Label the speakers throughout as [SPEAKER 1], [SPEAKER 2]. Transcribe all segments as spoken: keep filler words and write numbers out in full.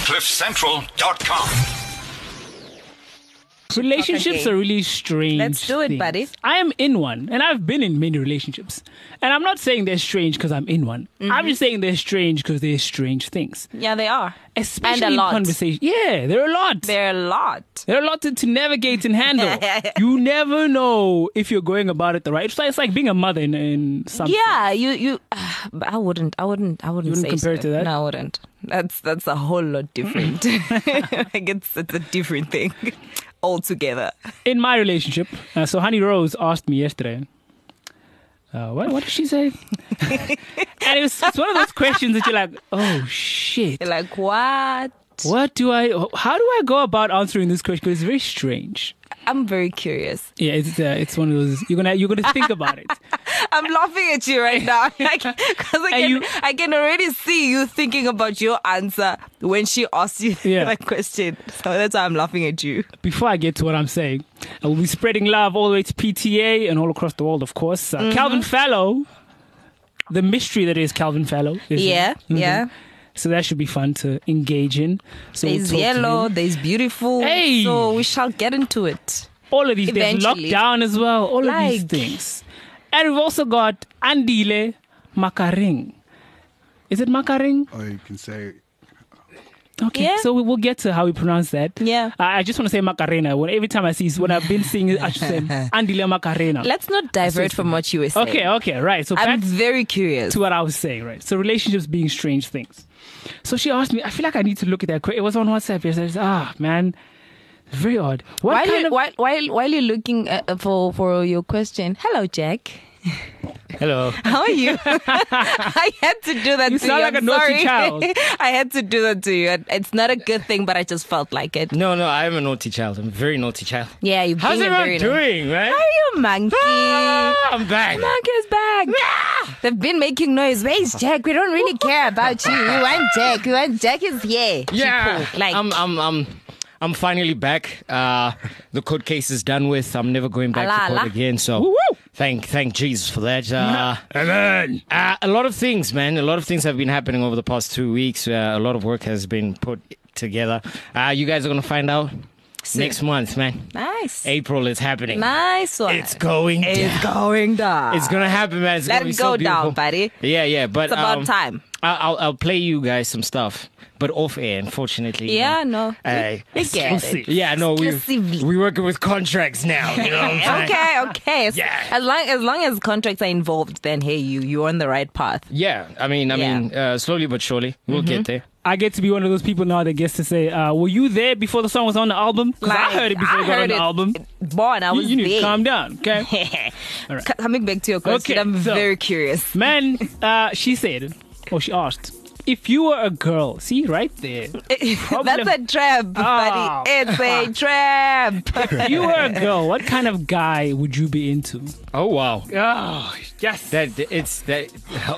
[SPEAKER 1] cliff central dot com.
[SPEAKER 2] Relationships
[SPEAKER 3] Okay.
[SPEAKER 2] are really strange.
[SPEAKER 3] Let's do it,
[SPEAKER 2] things.
[SPEAKER 3] buddy.
[SPEAKER 2] I am in one, and I've been in many relationships. And I'm not saying they're strange because I'm in one.
[SPEAKER 3] Mm-hmm.
[SPEAKER 2] I'm just saying they're strange because they're strange things.
[SPEAKER 3] Yeah, they are.
[SPEAKER 2] Especially
[SPEAKER 3] And a lot.
[SPEAKER 2] in conversation. Yeah, there are a lot.
[SPEAKER 3] They're a lot.
[SPEAKER 2] There are a lot to, to navigate and handle. You never know if you're going about it the right. It's like, it's like being a mother in, in some.
[SPEAKER 3] Yeah, you you. Uh, but I wouldn't. I wouldn't. I wouldn't,
[SPEAKER 2] You wouldn't
[SPEAKER 3] say
[SPEAKER 2] compare
[SPEAKER 3] so.
[SPEAKER 2] it to that?
[SPEAKER 3] No, I wouldn't. That's that's a whole lot different. Like it's it's a different thing altogether.
[SPEAKER 2] In my relationship, uh, so Honey Rose asked me yesterday. Uh, what what did she say? And it was it's one of those questions that you're like, oh shit.
[SPEAKER 3] You're like, what?
[SPEAKER 2] What do I? How do I go about answering this question? Because it's very strange.
[SPEAKER 3] I'm very curious.
[SPEAKER 2] Yeah, it's uh, it's one of those. You're gonna you're gonna think about it.
[SPEAKER 3] I'm laughing at you right now because I can
[SPEAKER 2] you-
[SPEAKER 3] I can already see you thinking about your answer when she asked you
[SPEAKER 2] Yeah.
[SPEAKER 3] that question. So that's why I'm laughing at you.
[SPEAKER 2] Before I get to what I'm saying, I will be spreading love all the way to P T A and all across the world, of course. Uh,
[SPEAKER 3] Mm-hmm.
[SPEAKER 2] Calvin Fallow, the mystery that is Calvin Fallow. is-
[SPEAKER 3] Yeah,
[SPEAKER 2] Mhm.
[SPEAKER 3] yeah.
[SPEAKER 2] So that should be fun to engage in. So we'll
[SPEAKER 3] There's
[SPEAKER 2] talk to
[SPEAKER 3] yellow,
[SPEAKER 2] him.
[SPEAKER 3] there's beautiful.
[SPEAKER 2] Hey!
[SPEAKER 3] So we shall get into it.
[SPEAKER 2] All of these. There's
[SPEAKER 3] Eventually.
[SPEAKER 2] lockdown as well. All of these
[SPEAKER 3] Like-
[SPEAKER 2] things. And we've also got Andile Makaring. Is it Makaring?
[SPEAKER 4] Or you can say,
[SPEAKER 2] Okay,
[SPEAKER 3] Yeah.
[SPEAKER 2] so we will get to how we pronounce that.
[SPEAKER 3] Yeah.
[SPEAKER 2] I I just want to say Macarena. When every time I see when I've been seeing it, I should say Andile Macarena.
[SPEAKER 3] Let's not divert from what you were saying.
[SPEAKER 2] Okay, okay, right. So
[SPEAKER 3] I'm
[SPEAKER 2] back
[SPEAKER 3] very curious.
[SPEAKER 2] to what I was saying, right? So relationships being strange things. So she asked me. I feel like I need to look at that. que- It was on WhatsApp. She says, "Ah, man, very odd. What
[SPEAKER 3] While
[SPEAKER 2] kind
[SPEAKER 3] you,
[SPEAKER 2] of?"
[SPEAKER 3] while, while while you're looking uh, for for your question, hello Jack.
[SPEAKER 2] Hello.
[SPEAKER 3] How are you? I had to do that
[SPEAKER 2] You
[SPEAKER 3] to
[SPEAKER 2] sound
[SPEAKER 3] you.
[SPEAKER 2] like
[SPEAKER 3] I'm
[SPEAKER 2] a naughty
[SPEAKER 3] sorry.
[SPEAKER 2] child.
[SPEAKER 3] I had to do that to you. And It's not a good thing, but I just felt like it.
[SPEAKER 5] No, no, I'm a naughty child. I'm a very naughty child.
[SPEAKER 3] Yeah, you're
[SPEAKER 5] How's
[SPEAKER 3] being a
[SPEAKER 5] everyone
[SPEAKER 3] very
[SPEAKER 5] doing, man?
[SPEAKER 3] How are you, monkey?
[SPEAKER 5] Ah, I'm back.
[SPEAKER 3] Monkey's back. They've been making noise. Where's Jack? We don't really care about you. We want Jack. We want Jack is here.
[SPEAKER 5] Yeah,
[SPEAKER 3] People, like
[SPEAKER 5] I'm, I'm, I'm, I'm finally back. Uh, the court case is done with. I'm never going back
[SPEAKER 3] Allah,
[SPEAKER 5] to court
[SPEAKER 3] Allah.
[SPEAKER 5] again. So
[SPEAKER 2] Woo-woo.
[SPEAKER 5] thank, thank Jesus for that. Uh,
[SPEAKER 2] Amen.
[SPEAKER 5] uh, a lot of things, man. A lot of things have been happening over the past two weeks. Uh, a lot of work has been put together. Uh, you guys are gonna find out next month, man.
[SPEAKER 3] nice.
[SPEAKER 5] April is happening.
[SPEAKER 3] Nice one.
[SPEAKER 5] It's going.
[SPEAKER 3] It's
[SPEAKER 5] down.
[SPEAKER 3] going down.
[SPEAKER 5] It's gonna happen, man. It's
[SPEAKER 3] Let
[SPEAKER 5] gonna be
[SPEAKER 3] it
[SPEAKER 5] so
[SPEAKER 3] go
[SPEAKER 5] beautiful.
[SPEAKER 3] down, buddy.
[SPEAKER 5] Yeah, yeah, but
[SPEAKER 3] It's about
[SPEAKER 5] um,
[SPEAKER 3] time.
[SPEAKER 5] I- I'll I'll play you guys some stuff, but off air, unfortunately. you
[SPEAKER 3] Yeah,
[SPEAKER 5] know.
[SPEAKER 3] no.
[SPEAKER 5] Uh,
[SPEAKER 3] We get it.
[SPEAKER 5] yeah, no, we
[SPEAKER 3] Exclusively.
[SPEAKER 5] we working with contracts now. You know what I'm saying?
[SPEAKER 3] Okay, okay.
[SPEAKER 5] Yeah.
[SPEAKER 3] As long as long as contracts are involved, then hey, you you're on the right path.
[SPEAKER 5] Yeah, I mean, I
[SPEAKER 3] Yeah.
[SPEAKER 5] mean, uh, slowly but surely, we'll
[SPEAKER 3] Mm-hmm.
[SPEAKER 5] get there.
[SPEAKER 2] I get to be one of those people now that gets to say, uh, "Were you there before the song was on the album?" 'Cause I heard it before
[SPEAKER 3] I
[SPEAKER 2] it got on
[SPEAKER 3] heard
[SPEAKER 2] the
[SPEAKER 3] it
[SPEAKER 2] album.
[SPEAKER 3] Born, I
[SPEAKER 2] You,
[SPEAKER 3] was
[SPEAKER 2] you need
[SPEAKER 3] there.
[SPEAKER 2] to calm down, okay?
[SPEAKER 3] C- Coming back to your question,
[SPEAKER 2] Okay,
[SPEAKER 3] I'm
[SPEAKER 2] so-
[SPEAKER 3] very curious.
[SPEAKER 2] Man, uh, she said, or she asked, if you were a girl, see right there,
[SPEAKER 3] That's a trap,
[SPEAKER 2] Ah.
[SPEAKER 3] buddy. It's a trap.
[SPEAKER 2] if you were a girl, what kind of guy would you be into?
[SPEAKER 5] Oh wow,
[SPEAKER 2] Oh, yes.
[SPEAKER 5] that it's that.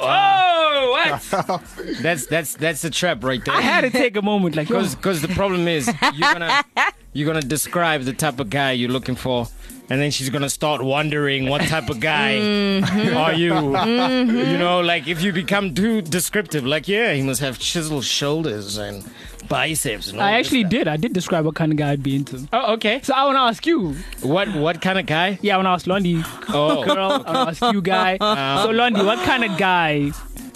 [SPEAKER 2] Oh, what?
[SPEAKER 5] That's that's that's a trap right there.
[SPEAKER 2] I had to take a moment, like,
[SPEAKER 5] Because because the problem is you're gonna you're gonna describe the type of guy you're looking for, and then she's gonna start wondering what type of guy are you. You know, like if you become too descriptive, like yeah, he must have chiseled shoulders and biceps. And all
[SPEAKER 2] I
[SPEAKER 5] this
[SPEAKER 2] actually
[SPEAKER 5] stuff.
[SPEAKER 2] did. I did describe what kind of guy I'd be into.
[SPEAKER 5] Oh, okay.
[SPEAKER 2] So I want to ask you.
[SPEAKER 5] What what kind of guy?
[SPEAKER 2] Yeah, I want to ask Londi,
[SPEAKER 5] Oh,
[SPEAKER 2] girl. I want to ask you, guy. so Londi, what kind of guy?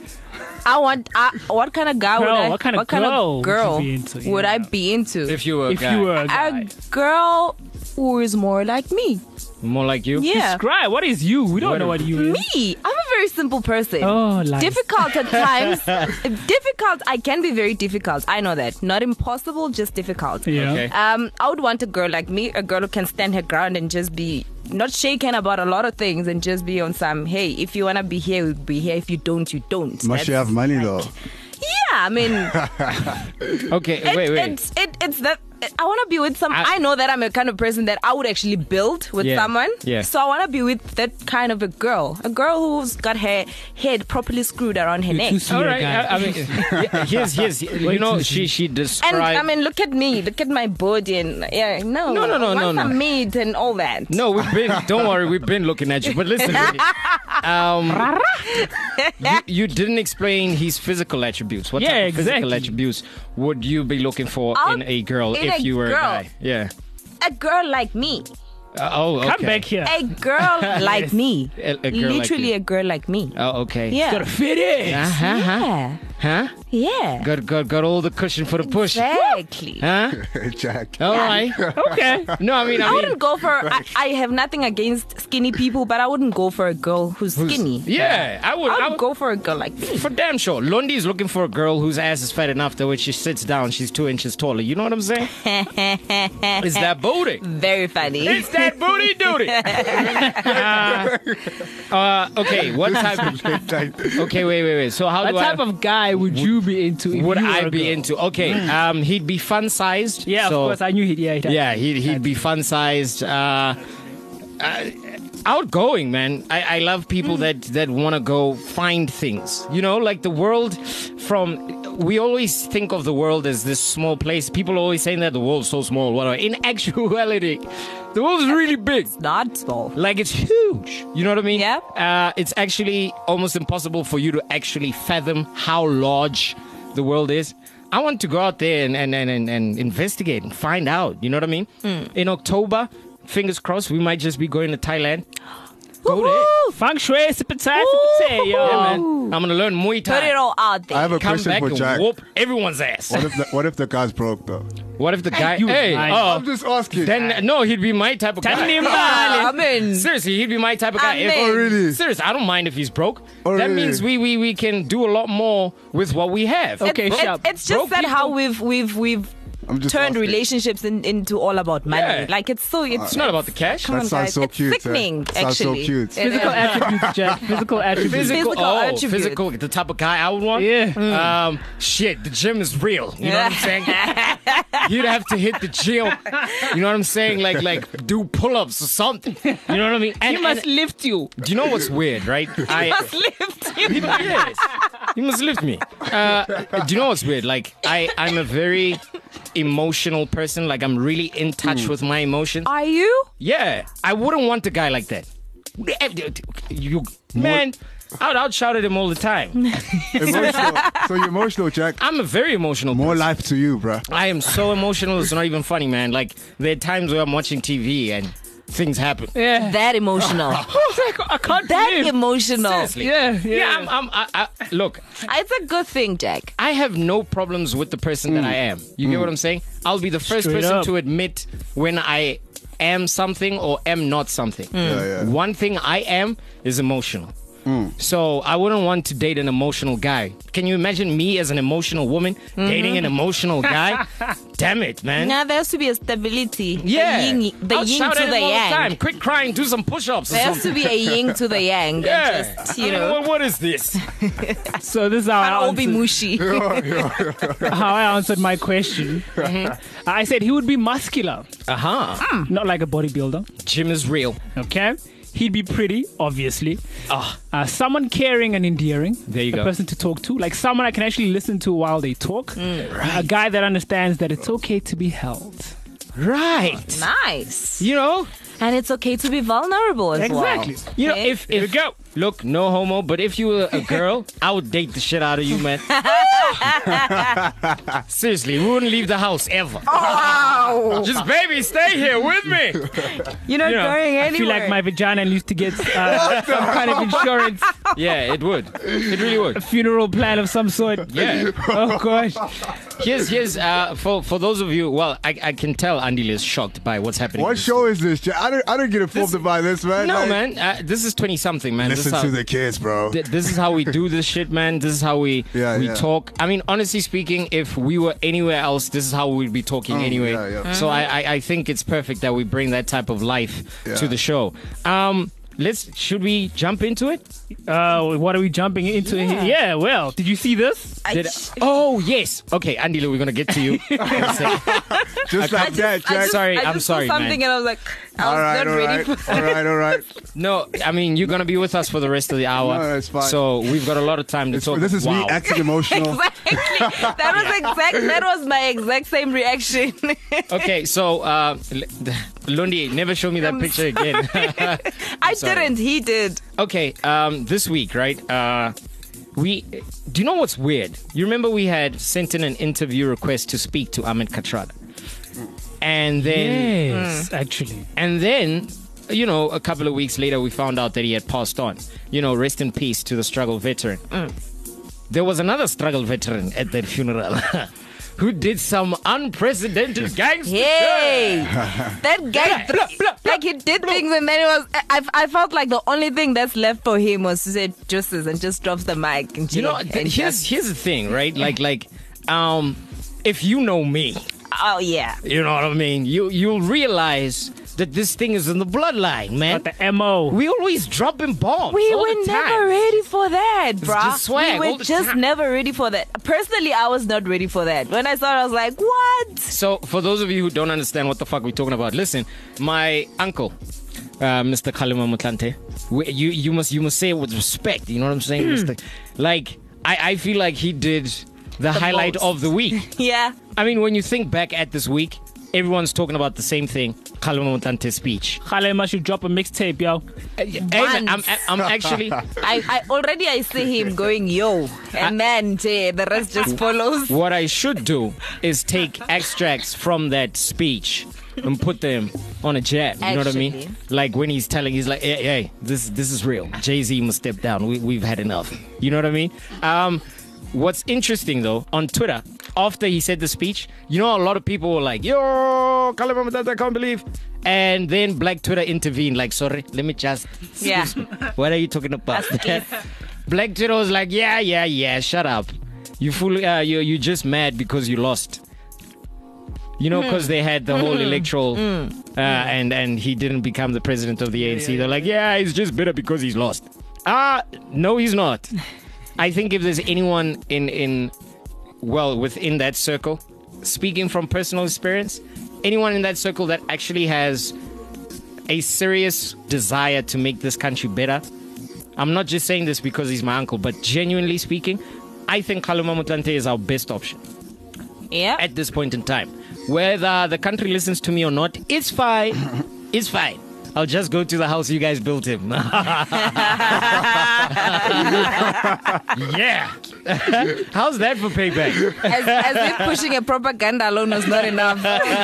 [SPEAKER 3] I want. Uh, what kind of guy
[SPEAKER 2] Girl,
[SPEAKER 3] would I?
[SPEAKER 2] what kind of girl would you
[SPEAKER 3] girl
[SPEAKER 2] be into?
[SPEAKER 3] would I
[SPEAKER 2] Yeah.
[SPEAKER 3] be into?
[SPEAKER 5] if you were a
[SPEAKER 2] If
[SPEAKER 5] guy,
[SPEAKER 2] you were a guy.
[SPEAKER 3] a girl who is more like me.
[SPEAKER 5] more like you.
[SPEAKER 3] Yeah.
[SPEAKER 2] Describe. What is you? We don't
[SPEAKER 5] What
[SPEAKER 2] know
[SPEAKER 5] is-
[SPEAKER 2] what you is.
[SPEAKER 3] Me, I'm a very simple person.
[SPEAKER 2] Oh, lies.
[SPEAKER 3] Difficult at times. difficult. I can be very difficult. I know that. Not impossible, just difficult.
[SPEAKER 2] Yeah.
[SPEAKER 5] Okay.
[SPEAKER 3] Um, I would want a girl like me, a girl who can stand her ground and just be not shaken about a lot of things and just be on some, hey, if you want to be here, we'll be here. If you don't, you don't.
[SPEAKER 4] must you
[SPEAKER 3] That's-
[SPEAKER 4] have money though?
[SPEAKER 3] Yeah, I mean,
[SPEAKER 5] Okay.
[SPEAKER 3] it,
[SPEAKER 5] wait, wait.
[SPEAKER 3] It's, it, it's that. I want to be with some. I,
[SPEAKER 5] I-
[SPEAKER 3] know that I'm a kind of person that I would actually build with
[SPEAKER 5] Yeah,
[SPEAKER 3] someone.
[SPEAKER 5] yeah.
[SPEAKER 3] So I want to be with that kind of a girl, a girl who's got her head properly screwed around her
[SPEAKER 2] You're
[SPEAKER 3] neck.
[SPEAKER 2] too sweet
[SPEAKER 5] All
[SPEAKER 2] a
[SPEAKER 5] right.
[SPEAKER 2] guy.
[SPEAKER 5] I, I mean, yeah, here's here's you know she she described.
[SPEAKER 3] And I mean, look at me, look at my body, and yeah, no,
[SPEAKER 5] No, no, no,
[SPEAKER 3] I want
[SPEAKER 5] no, no.
[SPEAKER 3] some meat and all that.
[SPEAKER 5] No, we've been. Don't worry, we've been looking at you. But listen, really, um, you, you didn't explain his physical attributes. What
[SPEAKER 2] Yeah,
[SPEAKER 5] type of physical
[SPEAKER 2] exactly.
[SPEAKER 5] attributes would you be looking for
[SPEAKER 3] I'll-
[SPEAKER 5] in a girl
[SPEAKER 3] in
[SPEAKER 5] if
[SPEAKER 3] a
[SPEAKER 5] you were
[SPEAKER 3] girl.
[SPEAKER 5] a guy? Yeah.
[SPEAKER 3] A girl like me.
[SPEAKER 5] Uh, oh, okay.
[SPEAKER 2] Come back here.
[SPEAKER 3] A girl like me.
[SPEAKER 5] A, a girl
[SPEAKER 3] Literally
[SPEAKER 5] like
[SPEAKER 3] a girl like me.
[SPEAKER 5] you. Oh, okay.
[SPEAKER 3] Yeah.
[SPEAKER 2] Gotta fit in.
[SPEAKER 5] Uh-huh, huh?
[SPEAKER 3] Yeah.
[SPEAKER 5] Huh?
[SPEAKER 3] Yeah.
[SPEAKER 5] Got, got, got all the cushion for the push.
[SPEAKER 3] Exactly.
[SPEAKER 5] Huh?
[SPEAKER 4] Jack.
[SPEAKER 5] All right.
[SPEAKER 2] Okay.
[SPEAKER 5] No, I mean, I
[SPEAKER 3] I
[SPEAKER 5] mean,
[SPEAKER 3] wouldn't go for. I, I have nothing against skinny people, but I wouldn't go for a girl who's, skinny.
[SPEAKER 5] yeah, I would.
[SPEAKER 3] I
[SPEAKER 5] I
[SPEAKER 3] would
[SPEAKER 5] would
[SPEAKER 3] go for a girl like me.
[SPEAKER 5] For damn sure. Londi is looking for a girl whose ass is fat enough that when she sits down, she's two inches taller. You know what I'm saying? It's that booty.
[SPEAKER 3] Very funny.
[SPEAKER 5] It's that booty duty. uh, okay, what type of... Okay, wait, wait, wait. So how
[SPEAKER 2] What
[SPEAKER 5] do
[SPEAKER 2] type
[SPEAKER 5] I...
[SPEAKER 2] of guy would you be into? If
[SPEAKER 5] would
[SPEAKER 2] you were
[SPEAKER 5] I
[SPEAKER 2] a
[SPEAKER 5] be
[SPEAKER 2] girl?
[SPEAKER 5] into? Okay, um, he'd be fun-sized.
[SPEAKER 2] Yeah,
[SPEAKER 5] so,
[SPEAKER 2] of course. I knew he'd. Yeah, he'd
[SPEAKER 5] Yeah, he'd, he'd be fun-sized. Uh, uh, outgoing, man. I, I love people that, that want to go find things. You know, like the world from... We always think of the world as this small place. People are always saying that the world's so small, whatever. In actuality, the world is really big.
[SPEAKER 3] Not small.
[SPEAKER 5] Like, it's huge. You know what I mean?
[SPEAKER 3] Yeah.
[SPEAKER 5] Uh, it's actually almost impossible for you to actually fathom how large the world is. I want to go out there and, and, and, and, and investigate and find out. You know what I mean? In October, fingers crossed, we might just be going to Thailand. Go there.
[SPEAKER 2] Feng Shui, sipitai,
[SPEAKER 3] Woo!
[SPEAKER 2] sipitai, yo.
[SPEAKER 5] Yeah, man. I'm going to learn Muay Thai.
[SPEAKER 3] Put it all out there.
[SPEAKER 4] I have a
[SPEAKER 5] Come
[SPEAKER 4] question
[SPEAKER 5] back
[SPEAKER 4] for
[SPEAKER 5] and
[SPEAKER 4] Jack.
[SPEAKER 5] whoop everyone's ass.
[SPEAKER 4] What if the, what if the guy's broke though?
[SPEAKER 5] What if the guy...
[SPEAKER 2] you
[SPEAKER 5] Hey,
[SPEAKER 2] lying.
[SPEAKER 5] oh,
[SPEAKER 4] I'm just asking.
[SPEAKER 5] then, no, he'd be my type of guy.
[SPEAKER 2] Tani
[SPEAKER 3] Yeah,
[SPEAKER 2] mbali.
[SPEAKER 3] I mean,
[SPEAKER 5] Seriously, he'd be my type of guy.
[SPEAKER 3] I
[SPEAKER 5] If-
[SPEAKER 3] mean-
[SPEAKER 4] Oh, really?
[SPEAKER 5] Seriously, I don't mind if he's broke.
[SPEAKER 4] Oh,
[SPEAKER 5] that
[SPEAKER 4] really?
[SPEAKER 5] means we, we, we can do a lot more with what we have.
[SPEAKER 2] Okay,
[SPEAKER 3] it's,
[SPEAKER 2] sharp.
[SPEAKER 3] it's, it's just
[SPEAKER 5] Broke
[SPEAKER 3] that how
[SPEAKER 5] people-
[SPEAKER 3] we've we've we've
[SPEAKER 4] I'm just
[SPEAKER 3] turned
[SPEAKER 4] asking.
[SPEAKER 3] relationships in, into all about money.
[SPEAKER 5] Yeah.
[SPEAKER 3] Like it's so it's,
[SPEAKER 5] It's not about the cash.
[SPEAKER 3] Come
[SPEAKER 4] That
[SPEAKER 3] on,
[SPEAKER 4] sounds
[SPEAKER 3] guys.
[SPEAKER 4] so
[SPEAKER 3] it's
[SPEAKER 4] cute. eh?
[SPEAKER 3] sickening.
[SPEAKER 4] Sounds so
[SPEAKER 3] Actually,
[SPEAKER 4] cute.
[SPEAKER 3] It
[SPEAKER 2] Physical
[SPEAKER 3] is.
[SPEAKER 2] attributes, Jack. Physical attributes.
[SPEAKER 5] Physical,
[SPEAKER 3] Physical
[SPEAKER 5] oh,
[SPEAKER 3] attributes.
[SPEAKER 5] physical, the type of guy I would want.
[SPEAKER 2] Yeah.
[SPEAKER 5] Um, shit, the gym is real. You know what I'm saying? You'd have to hit the gym. You know what I'm saying? Like, like do pull-ups or something. You know what I mean? And,
[SPEAKER 2] He must
[SPEAKER 5] and-
[SPEAKER 2] lift you.
[SPEAKER 5] do you know what's weird, right? I,
[SPEAKER 3] Must lift you.
[SPEAKER 5] He must, yes. He must lift me. Uh, do you know what's weird? Like, I, I'm a very emotional person. Like, I'm really in touch with my emotions.
[SPEAKER 3] Are you?
[SPEAKER 5] Yeah, I wouldn't want a guy like that. You, man, I would outshout at him all the time.
[SPEAKER 4] Emotional. So you're emotional, Jack.
[SPEAKER 5] I'm a very emotional
[SPEAKER 4] More
[SPEAKER 5] person.
[SPEAKER 4] life to you, bruh.
[SPEAKER 5] I am so emotional, it's not even funny, man. Like, there are times where I'm watching T V and things happen.
[SPEAKER 2] Yeah.
[SPEAKER 3] That emotional.
[SPEAKER 2] I can't
[SPEAKER 3] that
[SPEAKER 2] believe.
[SPEAKER 3] emotional.
[SPEAKER 5] Seriously.
[SPEAKER 2] Yeah, yeah.
[SPEAKER 5] Yeah, I'm, I'm, I, I, look,
[SPEAKER 3] It's a good thing, Jack.
[SPEAKER 5] I have no problems with the person that I am. You get what I'm saying? I'll be the first
[SPEAKER 2] Straight
[SPEAKER 5] person
[SPEAKER 2] up.
[SPEAKER 5] to admit when I am something or am not something.
[SPEAKER 4] Yeah, yeah.
[SPEAKER 5] One thing I am is emotional. So I wouldn't want to date an emotional guy. Can you imagine me as an emotional woman dating an emotional guy? Damn it, man.
[SPEAKER 3] Now there has to be a stability.
[SPEAKER 5] Yeah.
[SPEAKER 3] The yin, the
[SPEAKER 5] I'll
[SPEAKER 3] yin
[SPEAKER 5] shout
[SPEAKER 3] to
[SPEAKER 5] at
[SPEAKER 3] the
[SPEAKER 5] him all
[SPEAKER 3] yang.
[SPEAKER 5] the time. Quit crying, do some push-ups or
[SPEAKER 3] There has to
[SPEAKER 5] something.
[SPEAKER 3] be a yin to the yang. and
[SPEAKER 5] Yeah.
[SPEAKER 3] Just, you
[SPEAKER 5] I mean,
[SPEAKER 3] know,
[SPEAKER 5] what- what is this?
[SPEAKER 2] So this is how I,
[SPEAKER 3] can't all be
[SPEAKER 2] answered,
[SPEAKER 3] mushy.
[SPEAKER 2] how I answered my question. I said he would be muscular,
[SPEAKER 5] Uh-huh.
[SPEAKER 2] not like a bodybuilder.
[SPEAKER 5] Gym is real.
[SPEAKER 2] Okay? He'd be pretty, obviously.
[SPEAKER 5] Ah.
[SPEAKER 2] Uh, someone caring and endearing.
[SPEAKER 5] There you
[SPEAKER 2] a
[SPEAKER 5] go.
[SPEAKER 2] person to talk to. Like someone I can actually listen to while they talk. A guy that understands that it's okay to be held.
[SPEAKER 5] Right.
[SPEAKER 3] Nice.
[SPEAKER 5] You know,
[SPEAKER 3] And it's okay to be vulnerable as
[SPEAKER 2] Exactly.
[SPEAKER 3] well.
[SPEAKER 5] you know,
[SPEAKER 3] Okay.
[SPEAKER 5] if if go. Look, no homo, but if you were a girl, I would date the shit out of you, man. Seriously, we wouldn't leave the house ever.
[SPEAKER 3] Wow.
[SPEAKER 5] Just baby, stay here with me.
[SPEAKER 3] You're not
[SPEAKER 5] You know,
[SPEAKER 3] going
[SPEAKER 2] I
[SPEAKER 3] anywhere.
[SPEAKER 2] feel like my vagina needs to get uh, some kind of insurance,
[SPEAKER 5] Yeah, it would. It really would.
[SPEAKER 2] funeral plan of some sort.
[SPEAKER 5] Yeah.
[SPEAKER 2] Oh gosh.
[SPEAKER 5] Here's here's uh for for those of you. Well, I I can tell Andile is shocked by what's happening.
[SPEAKER 4] What show is this, Jack? I don't, I don't get informed about this, man.
[SPEAKER 5] No,
[SPEAKER 4] Like,
[SPEAKER 5] man. Uh, this is twenty something, man.
[SPEAKER 4] Listen
[SPEAKER 5] this is
[SPEAKER 4] to
[SPEAKER 5] how,
[SPEAKER 4] the kids, bro.
[SPEAKER 5] th- This is how we do this shit, man. This is how we
[SPEAKER 4] Yeah,
[SPEAKER 5] we
[SPEAKER 4] yeah.
[SPEAKER 5] talk. I mean, honestly speaking, if we were anywhere else, this is how we'd be talking
[SPEAKER 4] Mm,
[SPEAKER 5] anyway.
[SPEAKER 4] yeah, yeah.
[SPEAKER 5] So I, I I think it's perfect that we bring that type of life
[SPEAKER 4] Yeah.
[SPEAKER 5] to the show. Um, let's should we jump into it?
[SPEAKER 2] Uh, what are we jumping into?
[SPEAKER 3] Yeah.
[SPEAKER 2] here? Yeah. Well, did you see this?
[SPEAKER 3] I,
[SPEAKER 5] Did I- oh yes. Okay, Andile, we're gonna get to you.
[SPEAKER 4] Just like that,
[SPEAKER 3] I
[SPEAKER 4] Jack.
[SPEAKER 3] just,
[SPEAKER 5] Sorry,
[SPEAKER 3] I
[SPEAKER 5] I'm
[SPEAKER 3] just
[SPEAKER 5] sorry,
[SPEAKER 3] saw something
[SPEAKER 5] man.
[SPEAKER 3] and I was like, I was
[SPEAKER 4] All right,
[SPEAKER 3] not
[SPEAKER 4] all
[SPEAKER 3] ready
[SPEAKER 4] right,
[SPEAKER 3] for
[SPEAKER 4] all right, all right.
[SPEAKER 5] No, I mean you're gonna be with us for the rest of the hour.
[SPEAKER 4] No, it's fine.
[SPEAKER 5] So we've got a lot of time to
[SPEAKER 4] It's-
[SPEAKER 5] talk.
[SPEAKER 4] this is
[SPEAKER 5] wow.
[SPEAKER 4] me acting emotional.
[SPEAKER 3] Exactly. That was exact. That was my exact same reaction.
[SPEAKER 5] Okay, so uh, L- Lundi, never show me that
[SPEAKER 3] I'm
[SPEAKER 5] picture again.
[SPEAKER 3] I
[SPEAKER 5] Sorry.
[SPEAKER 3] didn't. He did.
[SPEAKER 5] Okay, um, this week, right? Uh, we do you know what's weird? You remember we had sent in an interview request to speak to Ahmed Katrada, and then
[SPEAKER 2] Yes, actually.
[SPEAKER 5] and then you know a couple of weeks later we found out that he had passed on. You know, rest in peace to the struggle veteran. There was another struggle veteran at that funeral. Who did some unprecedented gangster
[SPEAKER 3] Hey,
[SPEAKER 5] shit.
[SPEAKER 3] that guy,
[SPEAKER 5] Blah, blah, blah,
[SPEAKER 3] like he did things, and then it was. I, I felt like the only thing that's left for him was to say juices and just drops the mic. And
[SPEAKER 5] You know,
[SPEAKER 3] and
[SPEAKER 5] th- here's
[SPEAKER 3] just-
[SPEAKER 5] here's the thing, right? Like like, um, if you know me,
[SPEAKER 3] oh yeah,
[SPEAKER 5] you know what I mean. You you'll realize that this thing is in the bloodline, man.
[SPEAKER 2] Got the M O.
[SPEAKER 5] We always dropping bombs.
[SPEAKER 3] we
[SPEAKER 5] all
[SPEAKER 3] were
[SPEAKER 5] the time.
[SPEAKER 3] never ready for that, bruh.
[SPEAKER 5] just swag
[SPEAKER 3] we
[SPEAKER 5] all
[SPEAKER 3] were
[SPEAKER 5] the
[SPEAKER 3] just
[SPEAKER 5] time.
[SPEAKER 3] never ready for that. Personally, I was not ready for that. When I saw it, I was like, what?
[SPEAKER 5] So, for those of you who don't understand what the fuck we're talking about, listen. My uncle, uh, Mister Khalima Mutlante, we- you you must you must say it with respect. You know what I'm saying, Mister Like, I I feel like he did the, highlight
[SPEAKER 3] most.
[SPEAKER 5] of the week.
[SPEAKER 3] Yeah.
[SPEAKER 5] I mean, when you think back at this week, everyone's talking about the same thing. Khalima Mutlante's speech.
[SPEAKER 2] Khalema should drop a mixtape, yo.
[SPEAKER 5] Hey, man, I'm, I'm actually.
[SPEAKER 3] I, I already I see him going yo, and then eh, the rest just follows.
[SPEAKER 5] What I should do is take extracts from that speech and put them on a jab. You know what I mean?
[SPEAKER 3] Actually.
[SPEAKER 5] Like when he's telling, he's like, "Hey, hey this this is real. Jay-Z must step down. We, we've had enough." You know what I mean? Um, what's interesting though, on Twitter, after he said the speech, you know, a lot of people were like, "Yo, Khalima Mutante, I can't believe." And then Black Twitter intervened, like, "Sorry, let me just."
[SPEAKER 3] Yeah.
[SPEAKER 5] What are you talking about? Black Twitter was like, "Yeah, yeah, yeah. Shut up. You fool. Uh, you you just mad because you lost." You know, because they had the whole electoral, uh, and and he didn't become the president of the A N C. They're like, "Yeah, he's just bitter because he's lost." Ah, no, he's not. I think if there's anyone in in well within that circle, speaking from personal experience, anyone in that circle that actually has a serious desire to make this country better. I'm not just saying this because he's my uncle, but genuinely speaking, I think Khalima Mutlante is our best option
[SPEAKER 3] Yeah.
[SPEAKER 5] at this point in time. Whether the country listens to me or not, it's fine. It's fine. I'll just go to the house you guys built him. Yeah. How's that for payback?
[SPEAKER 3] As, as if pushing a propaganda alone was not enough.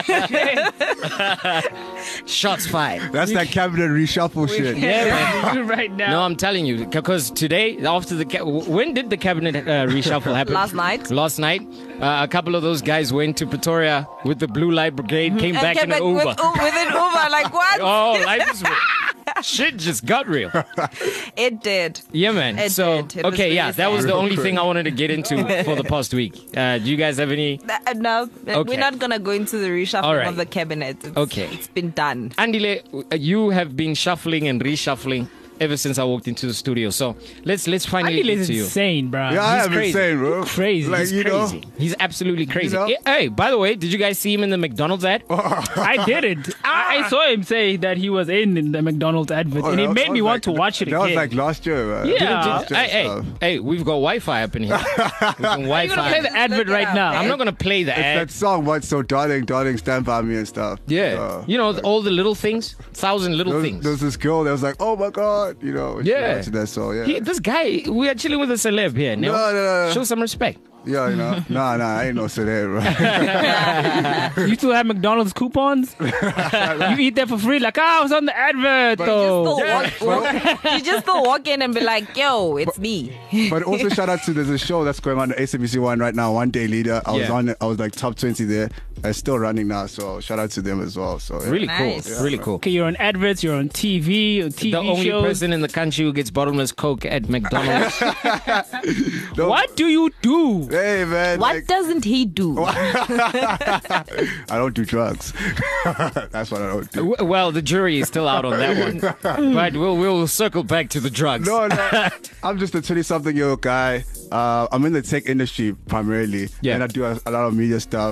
[SPEAKER 5] Shots fired.
[SPEAKER 4] That's that cabinet reshuffle shit.
[SPEAKER 5] Yeah, man.
[SPEAKER 2] right now.
[SPEAKER 5] No, I'm telling you, because today, after the ca- when did the cabinet uh, reshuffle happen?
[SPEAKER 3] Last night.
[SPEAKER 5] Last night, uh, a couple of those guys went to Pretoria with the Blue Light Brigade, came
[SPEAKER 3] And
[SPEAKER 5] back
[SPEAKER 3] came
[SPEAKER 5] in an
[SPEAKER 3] back
[SPEAKER 5] Uber.
[SPEAKER 3] with, with an Uber, like what?
[SPEAKER 5] Oh, life is real. Shit just got real.
[SPEAKER 3] It did.
[SPEAKER 5] Yeah, man.
[SPEAKER 3] It
[SPEAKER 5] so,
[SPEAKER 3] did. It was
[SPEAKER 5] okay, yeah,
[SPEAKER 3] really
[SPEAKER 5] that was
[SPEAKER 3] sad.
[SPEAKER 5] the only thing I wanted to get into for the past week. Uh, do you guys have any?
[SPEAKER 3] Uh, no,
[SPEAKER 5] Okay.
[SPEAKER 3] we're not gonna go into the reshuffling
[SPEAKER 5] All right.
[SPEAKER 3] of the cabinet. It's,
[SPEAKER 5] Okay.
[SPEAKER 3] it's been done.
[SPEAKER 5] Andile, you have been shuffling and reshuffling ever since I walked into the studio. So let's let's finally
[SPEAKER 2] Adil
[SPEAKER 5] get
[SPEAKER 2] is
[SPEAKER 5] to you.
[SPEAKER 2] insane, bro.
[SPEAKER 4] Yeah, I
[SPEAKER 5] He's
[SPEAKER 4] am
[SPEAKER 5] crazy.
[SPEAKER 4] insane, bro.
[SPEAKER 2] Crazy.
[SPEAKER 4] Like,
[SPEAKER 2] He's
[SPEAKER 4] you know,
[SPEAKER 5] Crazy. He's absolutely crazy.
[SPEAKER 4] know?
[SPEAKER 5] Eh, Hey, by the way, did you guys see him in the McDonald's ad?
[SPEAKER 2] I didn't. I, I saw him say that he was in, in the McDonald's advert,
[SPEAKER 4] Oh,
[SPEAKER 2] and it
[SPEAKER 4] that-
[SPEAKER 2] made
[SPEAKER 4] that
[SPEAKER 2] me
[SPEAKER 4] was
[SPEAKER 2] want
[SPEAKER 4] like-
[SPEAKER 2] to watch it
[SPEAKER 4] That was
[SPEAKER 2] again.
[SPEAKER 4] like last year, man.
[SPEAKER 2] Yeah.
[SPEAKER 4] Last year
[SPEAKER 5] Hey, hey,
[SPEAKER 4] stuff.
[SPEAKER 5] hey, we've got Wi-Fi up in here. We've got
[SPEAKER 2] I'm gonna play
[SPEAKER 5] Wi-Fi.
[SPEAKER 2] the advert
[SPEAKER 3] Look it
[SPEAKER 2] right
[SPEAKER 3] up,
[SPEAKER 2] now.
[SPEAKER 3] man.
[SPEAKER 5] I'm not gonna play the
[SPEAKER 4] It's
[SPEAKER 5] ad.
[SPEAKER 4] that song, What's So Darling, Darling, Stand By Me and stuff.
[SPEAKER 5] Yeah,
[SPEAKER 4] Uh,
[SPEAKER 5] you know all the little things, thousand little
[SPEAKER 4] there was,
[SPEAKER 5] things.
[SPEAKER 4] there was this girl that was like, oh my God, you know, when she
[SPEAKER 5] Yeah.
[SPEAKER 4] watching that song, yeah.
[SPEAKER 5] He, this guy, we are chilling with a celeb here.
[SPEAKER 4] no,
[SPEAKER 5] Now,
[SPEAKER 4] no, no, no.
[SPEAKER 5] show some respect.
[SPEAKER 4] Yeah, you know. Nah, nah, I ain't no celeb, bro.
[SPEAKER 2] You still have McDonald's coupons? You eat that for free? Like, ah, I was on the advert,
[SPEAKER 3] You
[SPEAKER 2] though.
[SPEAKER 3] just, still walk, walk, you just still walk in and be like, yo, it's me.
[SPEAKER 4] But also shout out to there's a show that's going on at A C B C One right now, One Day Leader. I was
[SPEAKER 5] Yeah.
[SPEAKER 4] on it. I was like top twenty there. It's still running now, so shout out to them as well. So yeah.
[SPEAKER 5] Really
[SPEAKER 3] Nice.
[SPEAKER 5] cool. Really cool.
[SPEAKER 2] Okay, you're on adverts, you're on T V, on T V
[SPEAKER 5] The only
[SPEAKER 2] shows.
[SPEAKER 5] person in the country who gets bottomless Coke at McDonald's.
[SPEAKER 4] Don't-
[SPEAKER 2] What do you do?
[SPEAKER 4] Hey man,
[SPEAKER 3] What
[SPEAKER 4] like,
[SPEAKER 3] doesn't he do?
[SPEAKER 4] I don't do drugs. That's what I don't do.
[SPEAKER 5] W- well, the jury is still out on that one, but we'll we'll circle back to the drugs.
[SPEAKER 4] No, no. I'm just a twenty-something year old guy. Uh, I'm in the tech industry primarily,
[SPEAKER 5] Yeah.
[SPEAKER 4] and I do a, a lot of media stuff.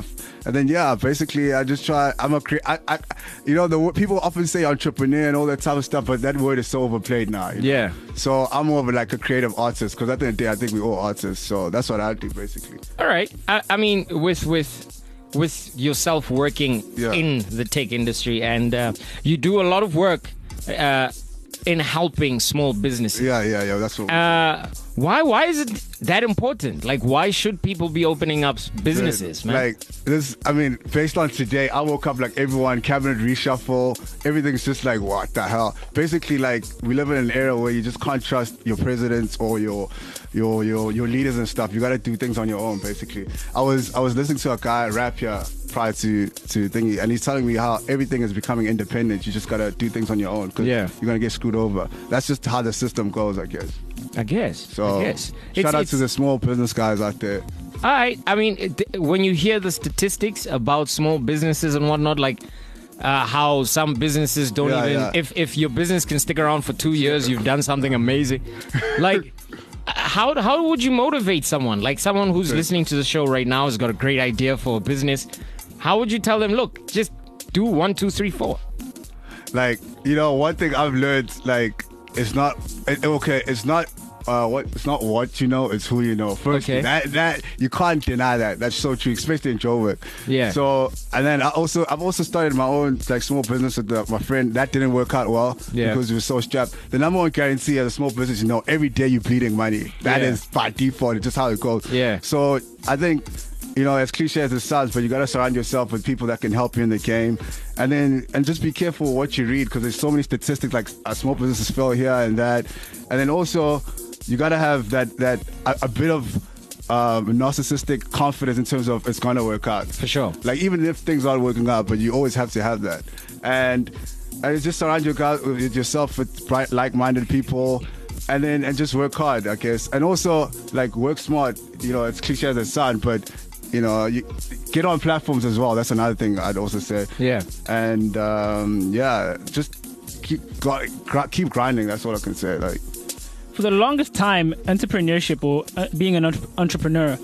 [SPEAKER 4] And then yeah, basically I just try. I'm a cre- I, I, you know, the wo- people often say entrepreneur and all that type of stuff, but that word is so overplayed now. you know?
[SPEAKER 5] Yeah.
[SPEAKER 4] So I'm more of a, like a creative artist because at the end of the day, I think we're all artists. So that's what I do basically.
[SPEAKER 5] All right. I, I mean, with with with yourself working
[SPEAKER 4] Yeah.
[SPEAKER 5] in the tech industry, and uh, you do a lot of work uh, in helping small businesses.
[SPEAKER 4] Yeah, yeah, yeah. That's what.
[SPEAKER 5] Uh, why why is it that important? Like, why should people be opening up businesses, man?
[SPEAKER 4] Like this, I mean, based on today, I woke up like everyone, cabinet reshuffle, everything's just like, what the hell? Basically, like we live in an era where you just can't trust your presidents or your your your your leaders and stuff. You got to do things on your own. Basically, I was I was listening to a guy rap here prior to to thingy, and he's telling me how everything is becoming independent. You just got to do things on your own because
[SPEAKER 5] Yeah.
[SPEAKER 4] you're gonna get screwed over. That's just how the system goes, I guess.
[SPEAKER 5] I guess.
[SPEAKER 4] So
[SPEAKER 5] I guess.
[SPEAKER 4] shout
[SPEAKER 5] It's-
[SPEAKER 4] out
[SPEAKER 5] it's-
[SPEAKER 4] to the small business guys out there.
[SPEAKER 5] I I mean, it, when you hear the statistics about small businesses and whatnot, like uh, how some businesses don't
[SPEAKER 4] Yeah,
[SPEAKER 5] even
[SPEAKER 4] yeah.
[SPEAKER 5] if if your business can stick around for two years, you've done something amazing. Like, how how would you motivate someone? Like someone who's listening to the show right now has got a great idea for a business. How would you tell them? Look, just do one, two, three, four.
[SPEAKER 4] Like, you know, one thing I've learned, like, it's not it, okay. It's not uh, what it's not what you know. It's who you know. First,
[SPEAKER 5] Okay.
[SPEAKER 4] that that you can't deny that. That's so true, especially in Joburg.
[SPEAKER 5] Yeah.
[SPEAKER 4] So and then I also I've also started my own like small business with the, my friend. That didn't work out well
[SPEAKER 5] Yeah.
[SPEAKER 4] because we were so strapped. The number one guarantee as a small business, you know, every day you're bleeding money. That
[SPEAKER 5] Yeah.
[SPEAKER 4] is by default. It's just how it goes.
[SPEAKER 5] Yeah.
[SPEAKER 4] So I think, you know, as cliche as it sounds, but you got to surround yourself with people that can help you in the game. And then, and just be careful what you read because there's so many statistics like uh, small businesses fail here and that. And then also, you got to have that, that a, a bit of um, narcissistic confidence in terms of it's going to work out.
[SPEAKER 5] For sure.
[SPEAKER 4] Like, even if things aren't working out, but you always have to have that. And, and just surround your guys, with yourself with bright, like-minded people. And then and just work hard, I guess. And also, like, work smart. You know, it's cliche as it sounds, but, you know, you get on platforms as well. That's another thing I'd also say.
[SPEAKER 5] Yeah.
[SPEAKER 4] And, um, yeah, just keep gr- gr- keep grinding. That's all I can say. Like,
[SPEAKER 2] For the longest time, entrepreneurship or uh, being an entre- entrepreneur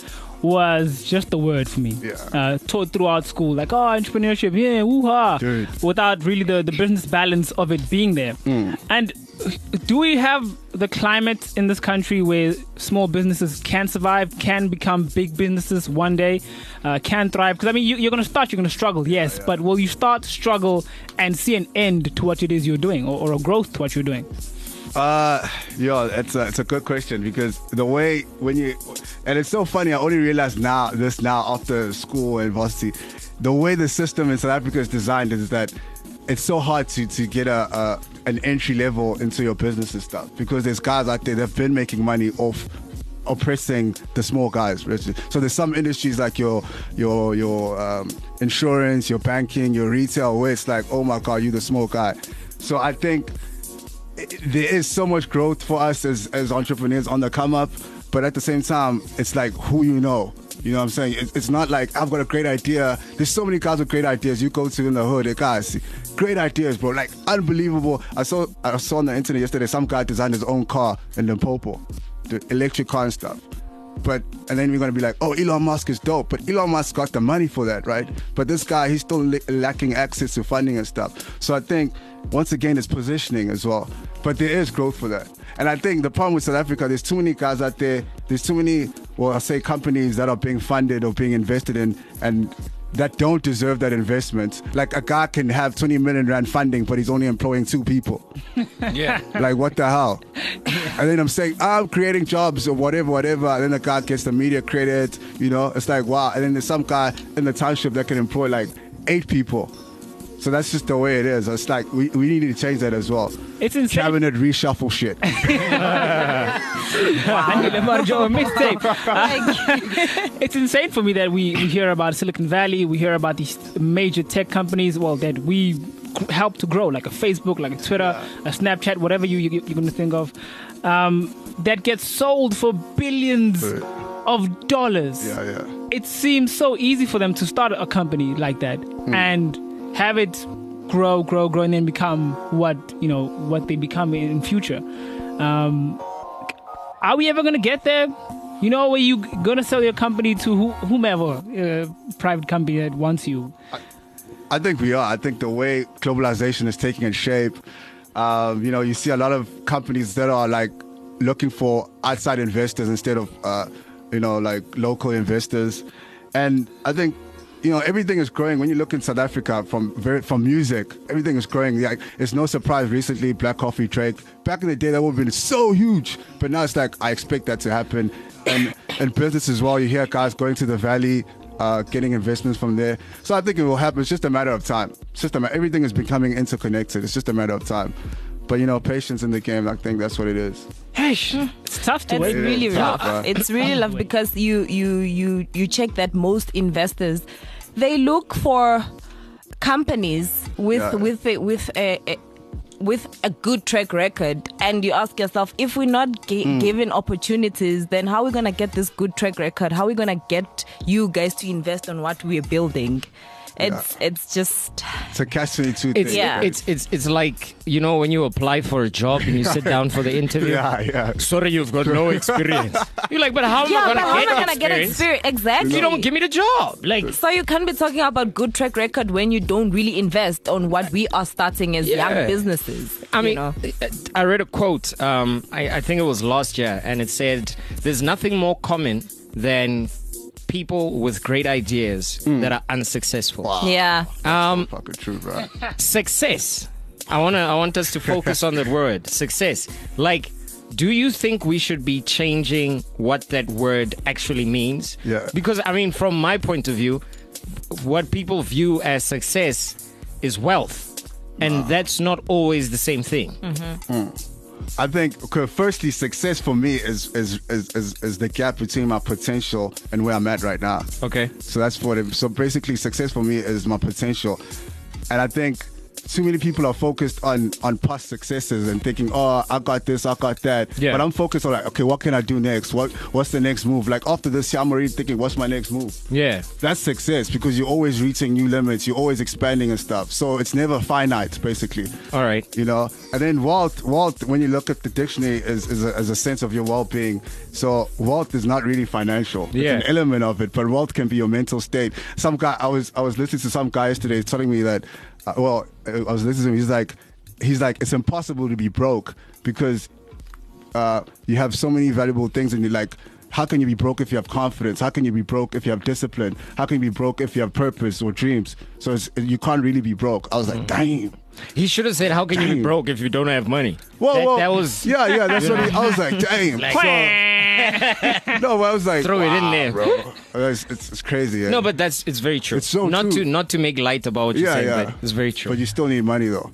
[SPEAKER 2] was just the word for me.
[SPEAKER 4] Yeah.
[SPEAKER 2] Uh, taught throughout school, like, oh, entrepreneurship, yeah, woo-ha.
[SPEAKER 4] Dude.
[SPEAKER 2] Without really the, the business balance of it being there.
[SPEAKER 4] Mm.
[SPEAKER 2] And do we have the climate in this country where small businesses can survive, can become big businesses one day, uh, can thrive? Because, I mean, you, you're going to start, you're going to struggle, yes, but will you start, struggle, and see an end to what it is you're doing or, or a growth to what you're doing?
[SPEAKER 4] Uh, yeah, it's a, it's a good question because the way when you, and it's so funny, I only realized now, this now after school and varsity, the way the system in South Africa is designed is that it's so hard to, to get a, a an entry level into your business and stuff because there's guys out there that have been making money off oppressing the small guys. So there's some industries like your your your um, insurance, your banking, your retail where it's like, oh my God, you the small guy. So I think there is so much growth for us as, as entrepreneurs on the come up, but at the same time, it's like who you know. You know what I'm saying? It's, it's not like I've got a great idea. There's so many guys with great ideas. You go to in the hood, they guys, great ideas, bro. Like unbelievable. I saw I saw on the internet yesterday some guy designed his own car in Limpopo, the electric car and stuff. But and then we're gonna be like, oh, Elon Musk is dope, but Elon Musk got the money for that, right? But this guy, he's still li- lacking access to funding and stuff. So I think once again, it's positioning as well. But there is growth for that. And I think the problem with South Africa, there's too many guys out there. There's too many, well, I say companies that are being funded or being invested in, and that don't deserve that investment. Like a guy can have twenty million rand funding, but he's only employing two people.
[SPEAKER 5] Yeah.
[SPEAKER 4] Like, what the hell? And then I'm saying, I'm creating jobs or whatever, whatever. And then the guy gets the media credit, you know? It's like, wow. And then there's some guy in the township that can employ like eight people. So that's just the way it is. It's like, we, we need to change that as well.
[SPEAKER 2] It's insane.
[SPEAKER 4] Cabinet reshuffle shit.
[SPEAKER 2] It's insane for me that we, we hear about Silicon Valley, we hear about these major tech companies, well, that we help to grow, like a Facebook, like a Twitter, a Snapchat, whatever you, you, you're going to think of, um, that gets sold for billions
[SPEAKER 4] Right.
[SPEAKER 2] of dollars.
[SPEAKER 4] Yeah, yeah.
[SPEAKER 2] It seems so easy for them to start a company like that and have it grow, grow, grow, and then become what, you know, what they become in future. Um, are we ever going to get there? You know, where you gonna sell your company to who, whomever, uh, private company that wants you.
[SPEAKER 4] I think we are. I think the way globalization is taking its shape, um, you know, you see a lot of companies that are like looking for outside investors instead of, uh, you know, like local investors. And I think, you know, everything is growing. When you look in South Africa from very, from music, everything is growing. Like, it's no surprise recently, Black Coffee Drake. Back in the day, that would have been so huge. But now it's like, I expect that to happen. And and business as well, you hear guys going to the Valley, uh, getting investments from there. So I think it will happen. It's just a matter of time. It's just a ma- everything is becoming interconnected. It's just a matter of time. But, you know, patience in the game, I think that's what it is.
[SPEAKER 2] Hey, it's tough to
[SPEAKER 3] It's
[SPEAKER 2] wait.
[SPEAKER 3] really
[SPEAKER 4] Yeah.
[SPEAKER 3] rough.
[SPEAKER 4] Yeah.
[SPEAKER 3] It's really rough because you you you you check that most investors, they look for companies with
[SPEAKER 4] Yeah.
[SPEAKER 3] with a, with a, a with a good track record, and you ask yourself, if we're not gi-
[SPEAKER 4] Mm.
[SPEAKER 3] given opportunities, then how are we gonna get this good track record? How are we gonna get you guys to invest on what we're building? It's it's just
[SPEAKER 4] It's a catch twenty-two
[SPEAKER 5] It's,
[SPEAKER 4] thing.
[SPEAKER 3] Yeah.
[SPEAKER 5] it's it's it's like, you know, when you apply for a job and you sit down for the interview.
[SPEAKER 4] Yeah, yeah.
[SPEAKER 5] Sorry, you've got no experience. You're like, but how am
[SPEAKER 3] yeah,
[SPEAKER 5] I
[SPEAKER 3] but
[SPEAKER 5] gonna
[SPEAKER 3] how
[SPEAKER 5] get
[SPEAKER 3] am I gonna get
[SPEAKER 5] experience?
[SPEAKER 3] experience? Exactly.
[SPEAKER 5] You don't give me the job. Like,
[SPEAKER 3] So you can't be talking about good track record when you don't really invest on what we are starting as
[SPEAKER 5] Yeah.
[SPEAKER 3] young businesses.
[SPEAKER 5] I
[SPEAKER 3] you
[SPEAKER 5] mean,
[SPEAKER 3] know?
[SPEAKER 5] I read a quote. Um, I, I think it was last year, and it said, "There's nothing more common than people with great ideas that are unsuccessful."
[SPEAKER 3] yeah.
[SPEAKER 5] Um,
[SPEAKER 4] Fucking true, bro.
[SPEAKER 5] success. I wanna. I want us to focus on that word, success. Like, do you think we should be changing what that word actually means?
[SPEAKER 4] Yeah.
[SPEAKER 5] Because I mean, from my point of view, what people view as success is wealth, and that's not always the same thing.
[SPEAKER 4] I think, okay, firstly, success for me is is, is is is the gap between my potential and where I'm at right now.
[SPEAKER 5] Okay.
[SPEAKER 4] So that's what it. So basically, success for me is my potential, and I think too many people are focused on on past successes and thinking, oh, I got this, I got that.
[SPEAKER 5] Yeah.
[SPEAKER 4] But I'm focused on like, okay, what can I do next? What what's the next move? Like after this, I'm already thinking, what's my next move?
[SPEAKER 5] Yeah.
[SPEAKER 4] That's success because you're always reaching new limits. You're always expanding and stuff. So it's never finite, basically.
[SPEAKER 5] All right.
[SPEAKER 4] You know, and then wealth, wealth. When you look at the dictionary, is is a, is a sense of your well-being. So wealth is not really financial.
[SPEAKER 5] Yeah.
[SPEAKER 4] It's an element of it, but wealth can be your mental state. Some guy, I was I was listening to some guy yesterday telling me that. Uh, well, I was listening to him. He's like, he's like, it's impossible to be broke because uh, you have so many valuable things, and you're like, how can you be broke if you have confidence? How can you be broke if you have discipline? How can you be broke if you have purpose or dreams? So it's, you can't really be broke. I was like, damn.
[SPEAKER 5] He should have said, "How can you be
[SPEAKER 4] Dang.
[SPEAKER 5] broke if you don't have money?"
[SPEAKER 4] Whoa,
[SPEAKER 5] that,
[SPEAKER 4] whoa.
[SPEAKER 5] that was
[SPEAKER 4] yeah, yeah. That's what he, I was like. Damn.
[SPEAKER 5] Like-
[SPEAKER 4] So- no, but I was like,
[SPEAKER 5] Throw it in
[SPEAKER 4] wow,
[SPEAKER 5] there.
[SPEAKER 4] bro. It's, it's, it's crazy. Yeah.
[SPEAKER 5] No, but that's it's very true.
[SPEAKER 4] It's so
[SPEAKER 5] not
[SPEAKER 4] true.
[SPEAKER 5] to not to make light about what you're
[SPEAKER 4] yeah,
[SPEAKER 5] saying,
[SPEAKER 4] yeah.
[SPEAKER 5] but it's very true.
[SPEAKER 4] But you still need money though.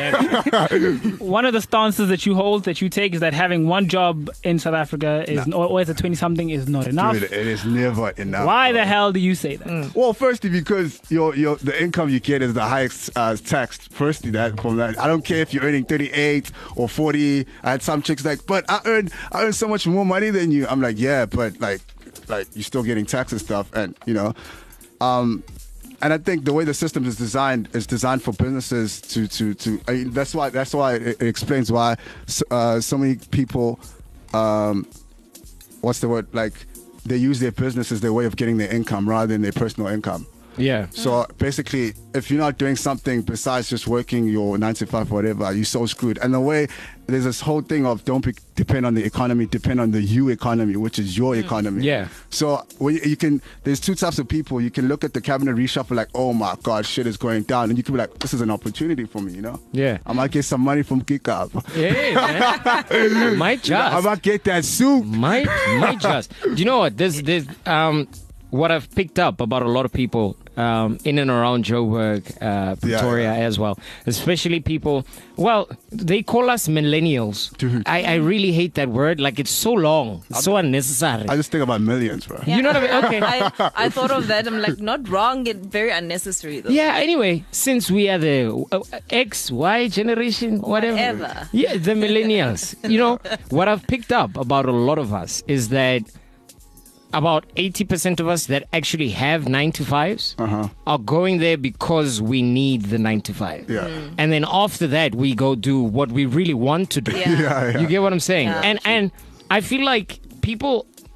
[SPEAKER 2] One of the stances that you hold, that you take, is that having one job in South Africa is, or, or as a twenty-something, is not enough.
[SPEAKER 4] Dude, it is never enough.
[SPEAKER 2] Why
[SPEAKER 4] bro.
[SPEAKER 2] the hell do you say that?
[SPEAKER 4] Well, firstly, because your your the income you get is the highest uh, taxed. Firstly, that from that, I don't care if you're earning thirty-eight or forty. I had some chicks like, but I earn I earn so much more money than you. I'm like, yeah, but like like you're still getting tax and stuff, and you know, um, and I think the way the system is designed is designed for businesses to to to. I mean, that's why that's why it, it explains why so, uh, so many people, um, what's the word like. They use their business as their way of getting their income rather than their personal income.
[SPEAKER 5] yeah.
[SPEAKER 4] So basically, if you're not doing something besides just working your nine to five or whatever, you're so screwed. And the way there's this whole thing of don't be, depend on the economy, depend on the you economy, which is your economy.
[SPEAKER 5] Yeah.
[SPEAKER 4] So when you, you can, there's two types of people. You can look at the cabinet reshuffle like, oh my God, shit is going down, and you can be like, this is an opportunity for me, you know?
[SPEAKER 5] Yeah.
[SPEAKER 4] I might get some money from Kika.
[SPEAKER 5] Yeah, man. Might just.
[SPEAKER 4] I might get that soup.
[SPEAKER 5] Might might just. Do you know what? There's there's um what I've picked up about a lot of people um, in and around Joburg, uh, Pretoria
[SPEAKER 4] yeah.
[SPEAKER 5] as well, especially people. Well, they call us millennials.
[SPEAKER 4] Dude.
[SPEAKER 5] I, I really hate that word. Like, it's so long, it's so unnecessary.
[SPEAKER 4] I just think about millions, bro.
[SPEAKER 5] You know what I mean? Okay.
[SPEAKER 3] I, I thought of that. I'm like, not wrong. It's very unnecessary though.
[SPEAKER 5] Yeah, anyway, since we are the uh, X, Y generation, whatever.
[SPEAKER 3] Whatever.
[SPEAKER 5] Yeah, the millennials. You know, what I've picked up about a lot of us is that about eighty percent of us that actually have nine to fives
[SPEAKER 4] Uh-huh.
[SPEAKER 5] are going there because we need the nine to five.
[SPEAKER 4] Yeah.
[SPEAKER 3] Mm.
[SPEAKER 5] And then after that, we go do what we really want to do.
[SPEAKER 3] Yeah.
[SPEAKER 4] Yeah, yeah.
[SPEAKER 5] You get what I'm saying?
[SPEAKER 3] Yeah.
[SPEAKER 5] And and I feel like people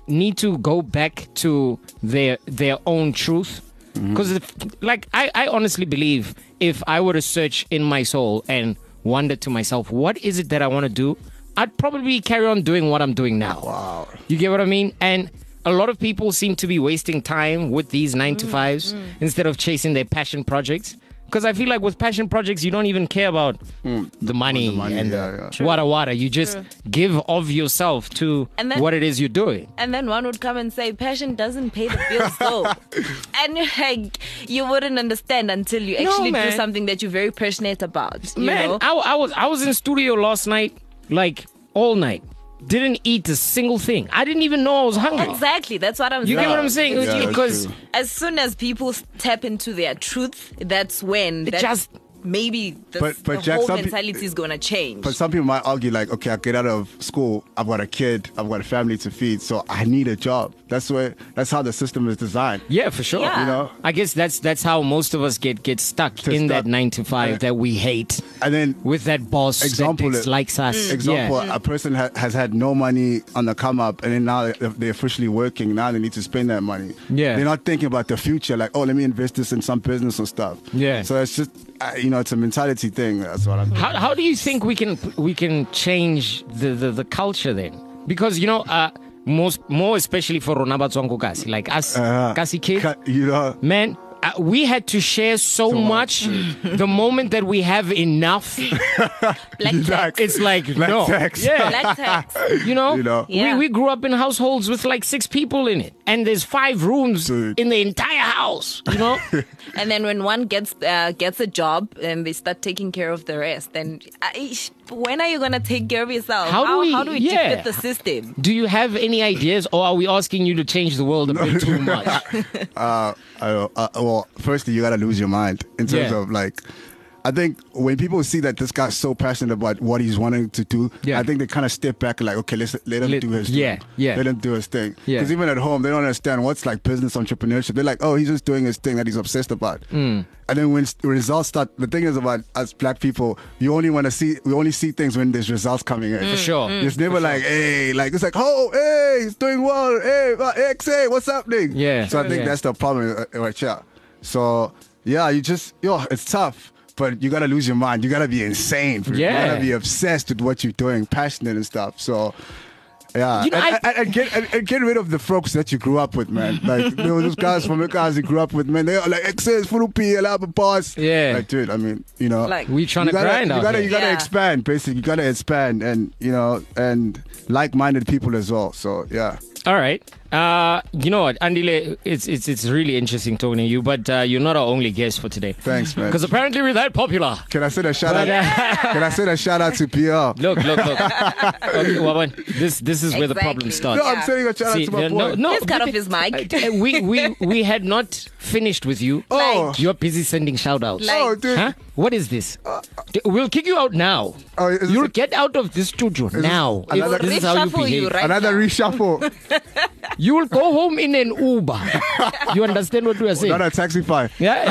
[SPEAKER 5] need to go back to their their own truth. Because, like, I, I honestly believe if I were to search in my soul and wonder to myself, what is it that I want to do? I'd probably carry on doing what I'm doing now.
[SPEAKER 4] Wow.
[SPEAKER 5] You get what I mean? And a lot of people seem to be wasting time with these nine to fives instead of chasing their passion projects. Because I feel like with passion projects, you don't even care about the money,
[SPEAKER 4] the money,
[SPEAKER 5] and
[SPEAKER 4] yeah,
[SPEAKER 5] the
[SPEAKER 4] yeah.
[SPEAKER 5] wada wada. You just give of yourself to
[SPEAKER 3] And then-
[SPEAKER 5] what it is you're doing.
[SPEAKER 3] And then one would come and say, passion doesn't pay the bills, though. And like, you wouldn't understand until you
[SPEAKER 5] No,
[SPEAKER 3] actually do
[SPEAKER 5] man.
[SPEAKER 3] something that you're very passionate about. You
[SPEAKER 5] Man,
[SPEAKER 3] know?
[SPEAKER 5] I, I was I was in studio last night, like all night. Didn't eat a single thing. I didn't even know I was hungry.
[SPEAKER 3] Exactly. That's what I'm
[SPEAKER 5] You
[SPEAKER 3] saying.
[SPEAKER 5] get what I'm saying?
[SPEAKER 4] Yeah, that's
[SPEAKER 5] Because
[SPEAKER 4] true.
[SPEAKER 3] As soon as people tap into their truth, that's when
[SPEAKER 5] It
[SPEAKER 3] that
[SPEAKER 5] just-
[SPEAKER 3] maybe the,
[SPEAKER 4] But- but
[SPEAKER 3] the
[SPEAKER 4] Jack,
[SPEAKER 3] whole
[SPEAKER 4] some pe-
[SPEAKER 3] mentality is going to change.
[SPEAKER 4] But some people might argue like, okay, I get out of school, I've got a kid, I've got a family to feed, so I need a job. That's where that's how the system is designed.
[SPEAKER 5] yeah, for sure.
[SPEAKER 3] Yeah.
[SPEAKER 4] You know?
[SPEAKER 5] I guess that's that's how most of us get get stuck
[SPEAKER 4] To
[SPEAKER 5] in
[SPEAKER 4] stuck.
[SPEAKER 5] that nine to five
[SPEAKER 4] Yeah.
[SPEAKER 5] that we hate
[SPEAKER 4] And then
[SPEAKER 5] with that boss
[SPEAKER 4] Example,
[SPEAKER 5] that dislikes us.
[SPEAKER 3] Mm.
[SPEAKER 4] example,
[SPEAKER 5] Yeah.
[SPEAKER 4] a person ha- has had no money on the come up, and then now they're they're officially working. Now they need to spend that money.
[SPEAKER 5] Yeah.
[SPEAKER 4] they're not thinking about the future. Like, oh, let me invest this in some business or stuff.
[SPEAKER 5] Yeah.
[SPEAKER 4] So it's just, uh, you know, it's a mentality thing. That's what I'm.
[SPEAKER 5] How, how do you think we can we can change the, the, the culture then? Because you know, uh, most more especially for Rona Batswango Kasi, like us
[SPEAKER 4] Uh,
[SPEAKER 5] Kasi kids,
[SPEAKER 4] ca- You know.
[SPEAKER 5] man. Uh, we had to share so, much. The moment that we have enough,
[SPEAKER 3] Black tax.
[SPEAKER 5] it's like
[SPEAKER 4] Black
[SPEAKER 5] no,
[SPEAKER 4] tax.
[SPEAKER 5] yeah.
[SPEAKER 3] Black tax.
[SPEAKER 5] You know,
[SPEAKER 4] You know.
[SPEAKER 3] Yeah.
[SPEAKER 5] we, we grew up in households with like six people in it, and there's five rooms
[SPEAKER 4] Dude.
[SPEAKER 5] in the entire house. You know,
[SPEAKER 3] And then when one gets uh, gets a job and they start taking care of the rest, then uh, ish, when are you gonna take care of yourself?
[SPEAKER 5] How do we-
[SPEAKER 3] how do we
[SPEAKER 5] yeah.
[SPEAKER 3] defeat the system?
[SPEAKER 5] do you have any ideas, or are we asking you to change the world a bit too much?
[SPEAKER 4] Uh, I don't- uh, well, firstly, you gotta lose your mind in terms
[SPEAKER 5] Yeah.
[SPEAKER 4] of like. I think when people see that this guy's so passionate about what he's wanting to do,
[SPEAKER 5] Yeah.
[SPEAKER 4] I think they kind of step back and like, okay, let's let him
[SPEAKER 5] Let-
[SPEAKER 4] do his
[SPEAKER 5] yeah,
[SPEAKER 4] thing.
[SPEAKER 5] yeah.
[SPEAKER 4] Let him do his thing.
[SPEAKER 5] Yeah.
[SPEAKER 4] Because even at home, they don't understand what's like business entrepreneurship. They're like, oh, he's just doing his thing that he's obsessed about.
[SPEAKER 5] Mm.
[SPEAKER 4] And then when s- results start, the thing is about us black people, you only want to see, we only see things when there's results coming in.
[SPEAKER 5] For sure.
[SPEAKER 4] It's never like, hey, like, it's like, oh, hey, he's doing well. Hey, uh, X A, what's happening?
[SPEAKER 5] Yeah.
[SPEAKER 4] So I think
[SPEAKER 5] Yeah.
[SPEAKER 4] that's the problem uh, right here. So, yeah, you just, yo, it's tough. But you gotta lose your mind. You gotta be insane. For
[SPEAKER 5] Yeah.
[SPEAKER 4] You gotta be obsessed with what you're doing, passionate and stuff. So, yeah.
[SPEAKER 5] You know,
[SPEAKER 4] and,
[SPEAKER 5] I-
[SPEAKER 4] and, and get and, and get rid of the folks that you grew up with, man. Like there was those guys from the guys you grew up with, man. They are like excess, full P, L, boss.
[SPEAKER 5] Yeah.
[SPEAKER 4] Like, dude, I mean, you know,
[SPEAKER 3] Like-
[SPEAKER 5] We trying
[SPEAKER 4] you
[SPEAKER 5] to
[SPEAKER 4] gotta,
[SPEAKER 5] grind
[SPEAKER 4] you
[SPEAKER 5] out
[SPEAKER 4] gotta,
[SPEAKER 5] here.
[SPEAKER 4] you gotta
[SPEAKER 3] Yeah.
[SPEAKER 4] expand. Basically, you gotta expand, and you know, and like-minded people as well. So, yeah.
[SPEAKER 5] All right. Uh, you know what, Andile, it's it's it's really interesting talking to you, but uh, you're not our only guest for today.
[SPEAKER 4] Thanks, man.
[SPEAKER 5] Because apparently we're that popular.
[SPEAKER 4] Can I send a shout
[SPEAKER 5] But,
[SPEAKER 4] out?
[SPEAKER 5] uh,
[SPEAKER 4] Can I send a shout out to P R?
[SPEAKER 5] look, look, look. Okay, Wawan, this this is where the problem
[SPEAKER 3] Exactly.
[SPEAKER 5] starts.
[SPEAKER 4] No, I'm
[SPEAKER 3] Yeah.
[SPEAKER 4] sending a shout out
[SPEAKER 5] See,
[SPEAKER 4] to my
[SPEAKER 5] no,
[SPEAKER 4] boy.
[SPEAKER 5] no, no,
[SPEAKER 3] Just cut off his mic.
[SPEAKER 5] Uh, we, we we had not finished with you.
[SPEAKER 4] Oh,
[SPEAKER 5] You're busy sending shout outs.
[SPEAKER 3] Like-
[SPEAKER 4] oh, dude.
[SPEAKER 5] Huh? What is this? We'll kick you out now.
[SPEAKER 4] Oh, is
[SPEAKER 5] You'll
[SPEAKER 4] this-
[SPEAKER 5] get out of this studio now. If
[SPEAKER 4] another-
[SPEAKER 5] this is how you
[SPEAKER 3] Reshuffle you
[SPEAKER 5] behave.
[SPEAKER 3] right
[SPEAKER 4] Another
[SPEAKER 3] now.
[SPEAKER 4] reshuffle.
[SPEAKER 5] You will go home in an Uber. You understand what we are saying?
[SPEAKER 4] Not a taxify.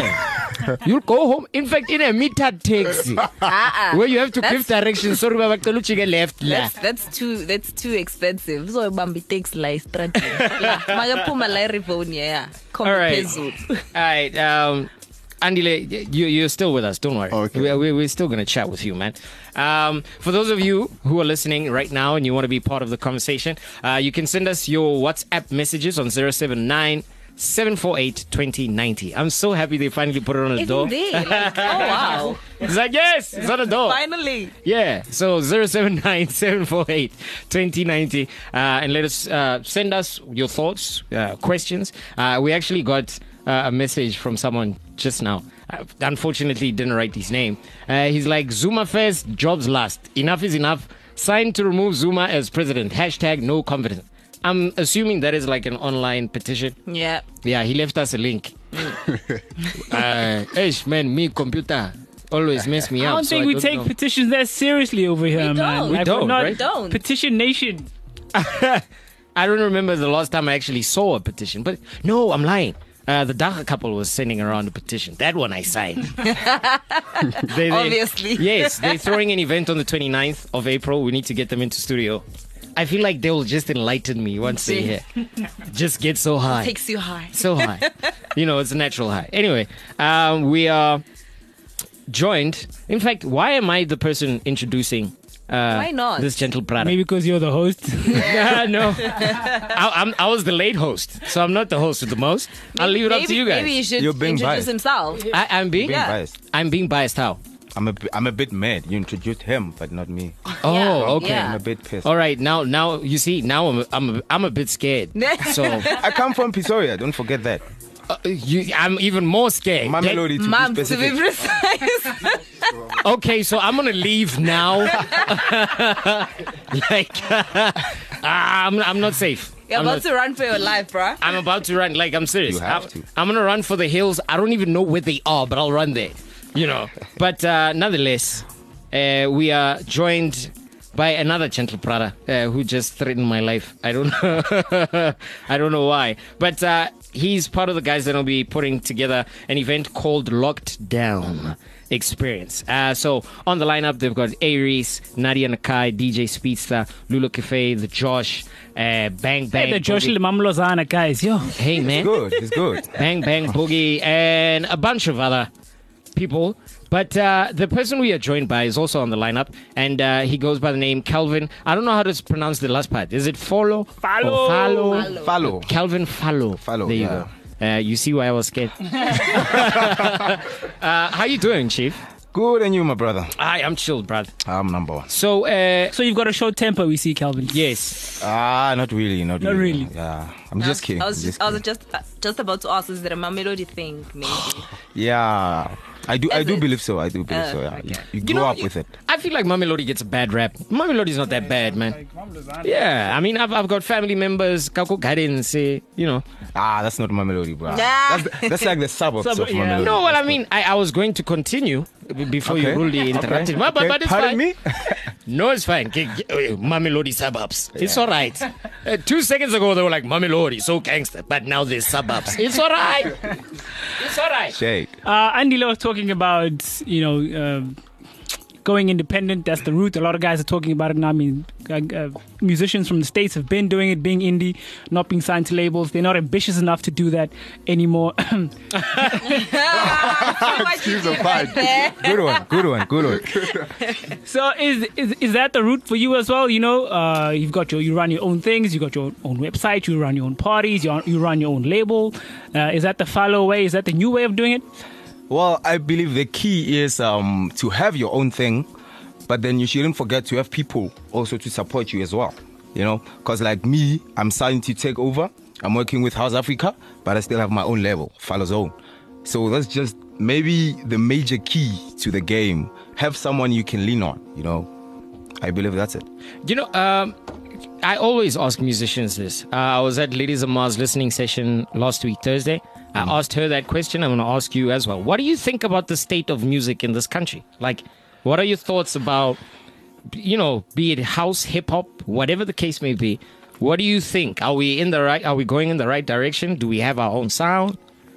[SPEAKER 5] Yeah. You'll go home, in fact, in a metered taxi
[SPEAKER 3] Uh-uh.
[SPEAKER 5] where you have to
[SPEAKER 3] That's-
[SPEAKER 5] give directions. Sorry, Baba, Kalu chike left. La.
[SPEAKER 3] That's that's too that's too expensive. So bambi takes la straight. Magaphuma la rivoni yeah.
[SPEAKER 5] All right.
[SPEAKER 3] Phezulu.
[SPEAKER 5] All right. Um, Andile, you, you're still with us. Don't worry.
[SPEAKER 4] Okay.
[SPEAKER 5] We, we, we're still going to chat with you, man. Um, for those of you who are listening right now and you want to be part of the conversation, uh, you can send us your WhatsApp messages on zero seven nine seven four eight two zero nine zero. I'm so happy they finally put it on the
[SPEAKER 3] It's
[SPEAKER 5] door.
[SPEAKER 3] there. Like, oh wow.
[SPEAKER 5] It's like, yes, it's on the door.
[SPEAKER 3] Finally.
[SPEAKER 5] Yeah, so zero seven nine seven four eight two zero nine zero, uh, and let us uh, send us your thoughts, uh, questions. Uh, we actually got uh, a message from someone just now. Uh, unfortunately, didn't write his name. Uh, he's like, Zuma first, jobs last. Enough is enough. Sign to remove Zuma as president. Hashtag no confidence. I'm assuming that is like an online petition.
[SPEAKER 3] Yeah.
[SPEAKER 5] Yeah, he left us a link. uh, Ish, man, me computer always mess me
[SPEAKER 2] I
[SPEAKER 5] up.
[SPEAKER 2] don't
[SPEAKER 5] so
[SPEAKER 2] think we
[SPEAKER 5] don't
[SPEAKER 2] take
[SPEAKER 5] know.
[SPEAKER 2] petitions that seriously over here,
[SPEAKER 3] We
[SPEAKER 2] man.
[SPEAKER 3] don't.
[SPEAKER 5] We
[SPEAKER 2] Like,
[SPEAKER 5] don't,
[SPEAKER 2] we're not
[SPEAKER 5] right?
[SPEAKER 3] Don't.
[SPEAKER 2] Petition nation.
[SPEAKER 5] I don't remember the last time I actually saw a petition, but no, I'm lying. Uh, the Dacha couple was sending around a petition. That one I signed. They- they-
[SPEAKER 3] Obviously.
[SPEAKER 5] Yes, they're throwing an event on the twenty-ninth of April. We need to get them into studio. I feel like they will just enlighten me once they're here. Just get so high.
[SPEAKER 3] Takes you high.
[SPEAKER 5] So high. You know, it's a natural high. Anyway, um, we are joined. In fact, why am I the person introducing uh,
[SPEAKER 3] Why not?
[SPEAKER 5] this gentle brother?
[SPEAKER 2] Maybe because you're the host.
[SPEAKER 5] Yeah, no. I, I'm, I was the late host, so I'm not the host with the most. I'll leave it
[SPEAKER 3] maybe,
[SPEAKER 5] up to you guys.
[SPEAKER 3] Maybe he should
[SPEAKER 6] You're being
[SPEAKER 3] introduce
[SPEAKER 6] biased.
[SPEAKER 3] himself.
[SPEAKER 5] I, I'm being,
[SPEAKER 6] Being
[SPEAKER 3] Yeah.
[SPEAKER 6] biased.
[SPEAKER 5] I'm being biased. How?
[SPEAKER 6] I'm a, bi- I'm a bit mad. You introduced him, but not me.
[SPEAKER 5] Oh,
[SPEAKER 3] Yeah,
[SPEAKER 5] okay.
[SPEAKER 3] yeah.
[SPEAKER 6] I'm a bit pissed.
[SPEAKER 5] All right, now, now you see, now I'm, I'm, I'm a bit scared. So
[SPEAKER 6] I come from Pretoria. Don't forget that.
[SPEAKER 5] uh, you, I'm even more scared.
[SPEAKER 6] My melody to
[SPEAKER 3] Mom,
[SPEAKER 6] be
[SPEAKER 3] to be
[SPEAKER 6] specific.
[SPEAKER 3] precise.
[SPEAKER 5] Okay, so I'm gonna leave now. Like, I'm, I'm not safe.
[SPEAKER 3] You're
[SPEAKER 5] I'm
[SPEAKER 3] about
[SPEAKER 5] not-
[SPEAKER 3] to run for your life, bruh.
[SPEAKER 5] I'm about to run. Like, I'm serious.
[SPEAKER 6] You have
[SPEAKER 5] I'm,
[SPEAKER 6] to.
[SPEAKER 5] I'm gonna run for the hills. I don't even know where they are, but I'll run there. You know. But uh, nonetheless, uh, we are joined by another gentle brother uh, who just threatened my life. I don't know. I don't know why, but uh, he's part of the guys that will be putting together an event called Locked Down Experience. Uh, so on the lineup, they've got Aries, Nadia Nakai, D J Speedster, Lulu Cafe, the Josh, uh, Bang Bang.
[SPEAKER 2] Hey, the Josh
[SPEAKER 5] Boogie.
[SPEAKER 2] Limamlozana guys, yo.
[SPEAKER 5] Hey man,
[SPEAKER 6] Good. It's good.
[SPEAKER 5] Bang Bang Boogie, and a bunch of other people. But uh, the person we are joined by is also on the lineup, and uh, he goes by the name Calvin. I don't know how to pronounce the last part. Is it Follow?
[SPEAKER 2] Follow.
[SPEAKER 5] Or Follow?
[SPEAKER 6] Follow.
[SPEAKER 5] Calvin Follow.
[SPEAKER 6] Follow,
[SPEAKER 5] There you
[SPEAKER 6] yeah.
[SPEAKER 5] go. Uh, you see why I was scared. uh, how you doing, Chief?
[SPEAKER 6] Good, and you, my brother.
[SPEAKER 5] I am chill, brother.
[SPEAKER 6] I'm number one.
[SPEAKER 5] So, uh,
[SPEAKER 2] So you've got a short temper, we see, Calvin.
[SPEAKER 5] yes.
[SPEAKER 6] Ah, not really, not,
[SPEAKER 2] Not
[SPEAKER 6] really.
[SPEAKER 2] really.
[SPEAKER 6] Yeah, I'm just kidding.
[SPEAKER 3] I
[SPEAKER 6] I'm
[SPEAKER 3] was
[SPEAKER 6] just
[SPEAKER 3] just, I was
[SPEAKER 6] kidding.
[SPEAKER 3] just, uh, just about to ask, is it a melody thing, maybe?
[SPEAKER 6] Yeah, I do. I
[SPEAKER 3] Is
[SPEAKER 6] do
[SPEAKER 3] it?
[SPEAKER 6] believe so. I do believe
[SPEAKER 3] Uh,
[SPEAKER 6] so. Yeah,
[SPEAKER 3] okay.
[SPEAKER 6] you, you
[SPEAKER 5] You
[SPEAKER 6] grow
[SPEAKER 5] know,
[SPEAKER 6] up
[SPEAKER 5] you-
[SPEAKER 6] with it.
[SPEAKER 5] I feel like Mamelodi gets a bad rap. Mamelodi's not that bad, man. Yeah, I mean, I've, I've got family members, Kako Gadin, say, you know.
[SPEAKER 6] Ah, that's not my melody, bro.
[SPEAKER 3] Nah.
[SPEAKER 6] That's, the- that's like the suburbs
[SPEAKER 2] Suburb-
[SPEAKER 6] of my
[SPEAKER 2] yeah.
[SPEAKER 6] melody.
[SPEAKER 5] No, well, I mean, I, I was going to continue b- before you
[SPEAKER 6] Okay.
[SPEAKER 5] rudely interrupted.
[SPEAKER 6] Okay.
[SPEAKER 5] But, but,
[SPEAKER 6] Okay.
[SPEAKER 5] but it's
[SPEAKER 6] Pardon
[SPEAKER 5] fine.
[SPEAKER 6] me?
[SPEAKER 5] No, it's fine. K- k- uh, Mamelodi suburbs. It's all right. Uh, two seconds ago, they were like, Mamelodi, so gangster. But now there's suburbs. It's all right. It's all right.
[SPEAKER 6] Shade.
[SPEAKER 2] Uh, Andila was talking about, you know, um going independent. That's the route. A lot of guys are talking about it now. I mean, uh, uh, musicians from the States have been doing it, being indie, not being signed to labels. They're not ambitious enough to do that anymore.
[SPEAKER 6] Excuse the fine. Good one. Good one. Good one.
[SPEAKER 2] So is, is is that the route for you as well? You know, uh, you've got your, you run your own things, you got your own website, you run your own parties, you, you run your own label. Uh, is that the follow way? Is that the new way of doing it?
[SPEAKER 6] Well, I believe the key is um, to have your own thing, but then you shouldn't forget to have people also to support you as well. You know, because like me, I'm starting to take over. I'm working with House Africa, but I still have my own label, Follow Zone. So that's just maybe the major key to the game. Have someone you can lean on, you know. I believe that's it.
[SPEAKER 5] You know, um, I always ask musicians this. Uh, I was at Ladies of Mars listening session last week, Thursday. I asked her that question. I'm going to ask you as well. What do you think about the state of music in this country? Like, what are your thoughts about, you know, be it house, hip hop, whatever the case may be? What do you think? Are we in the right? Are we going in the right direction? Do we have our own sound?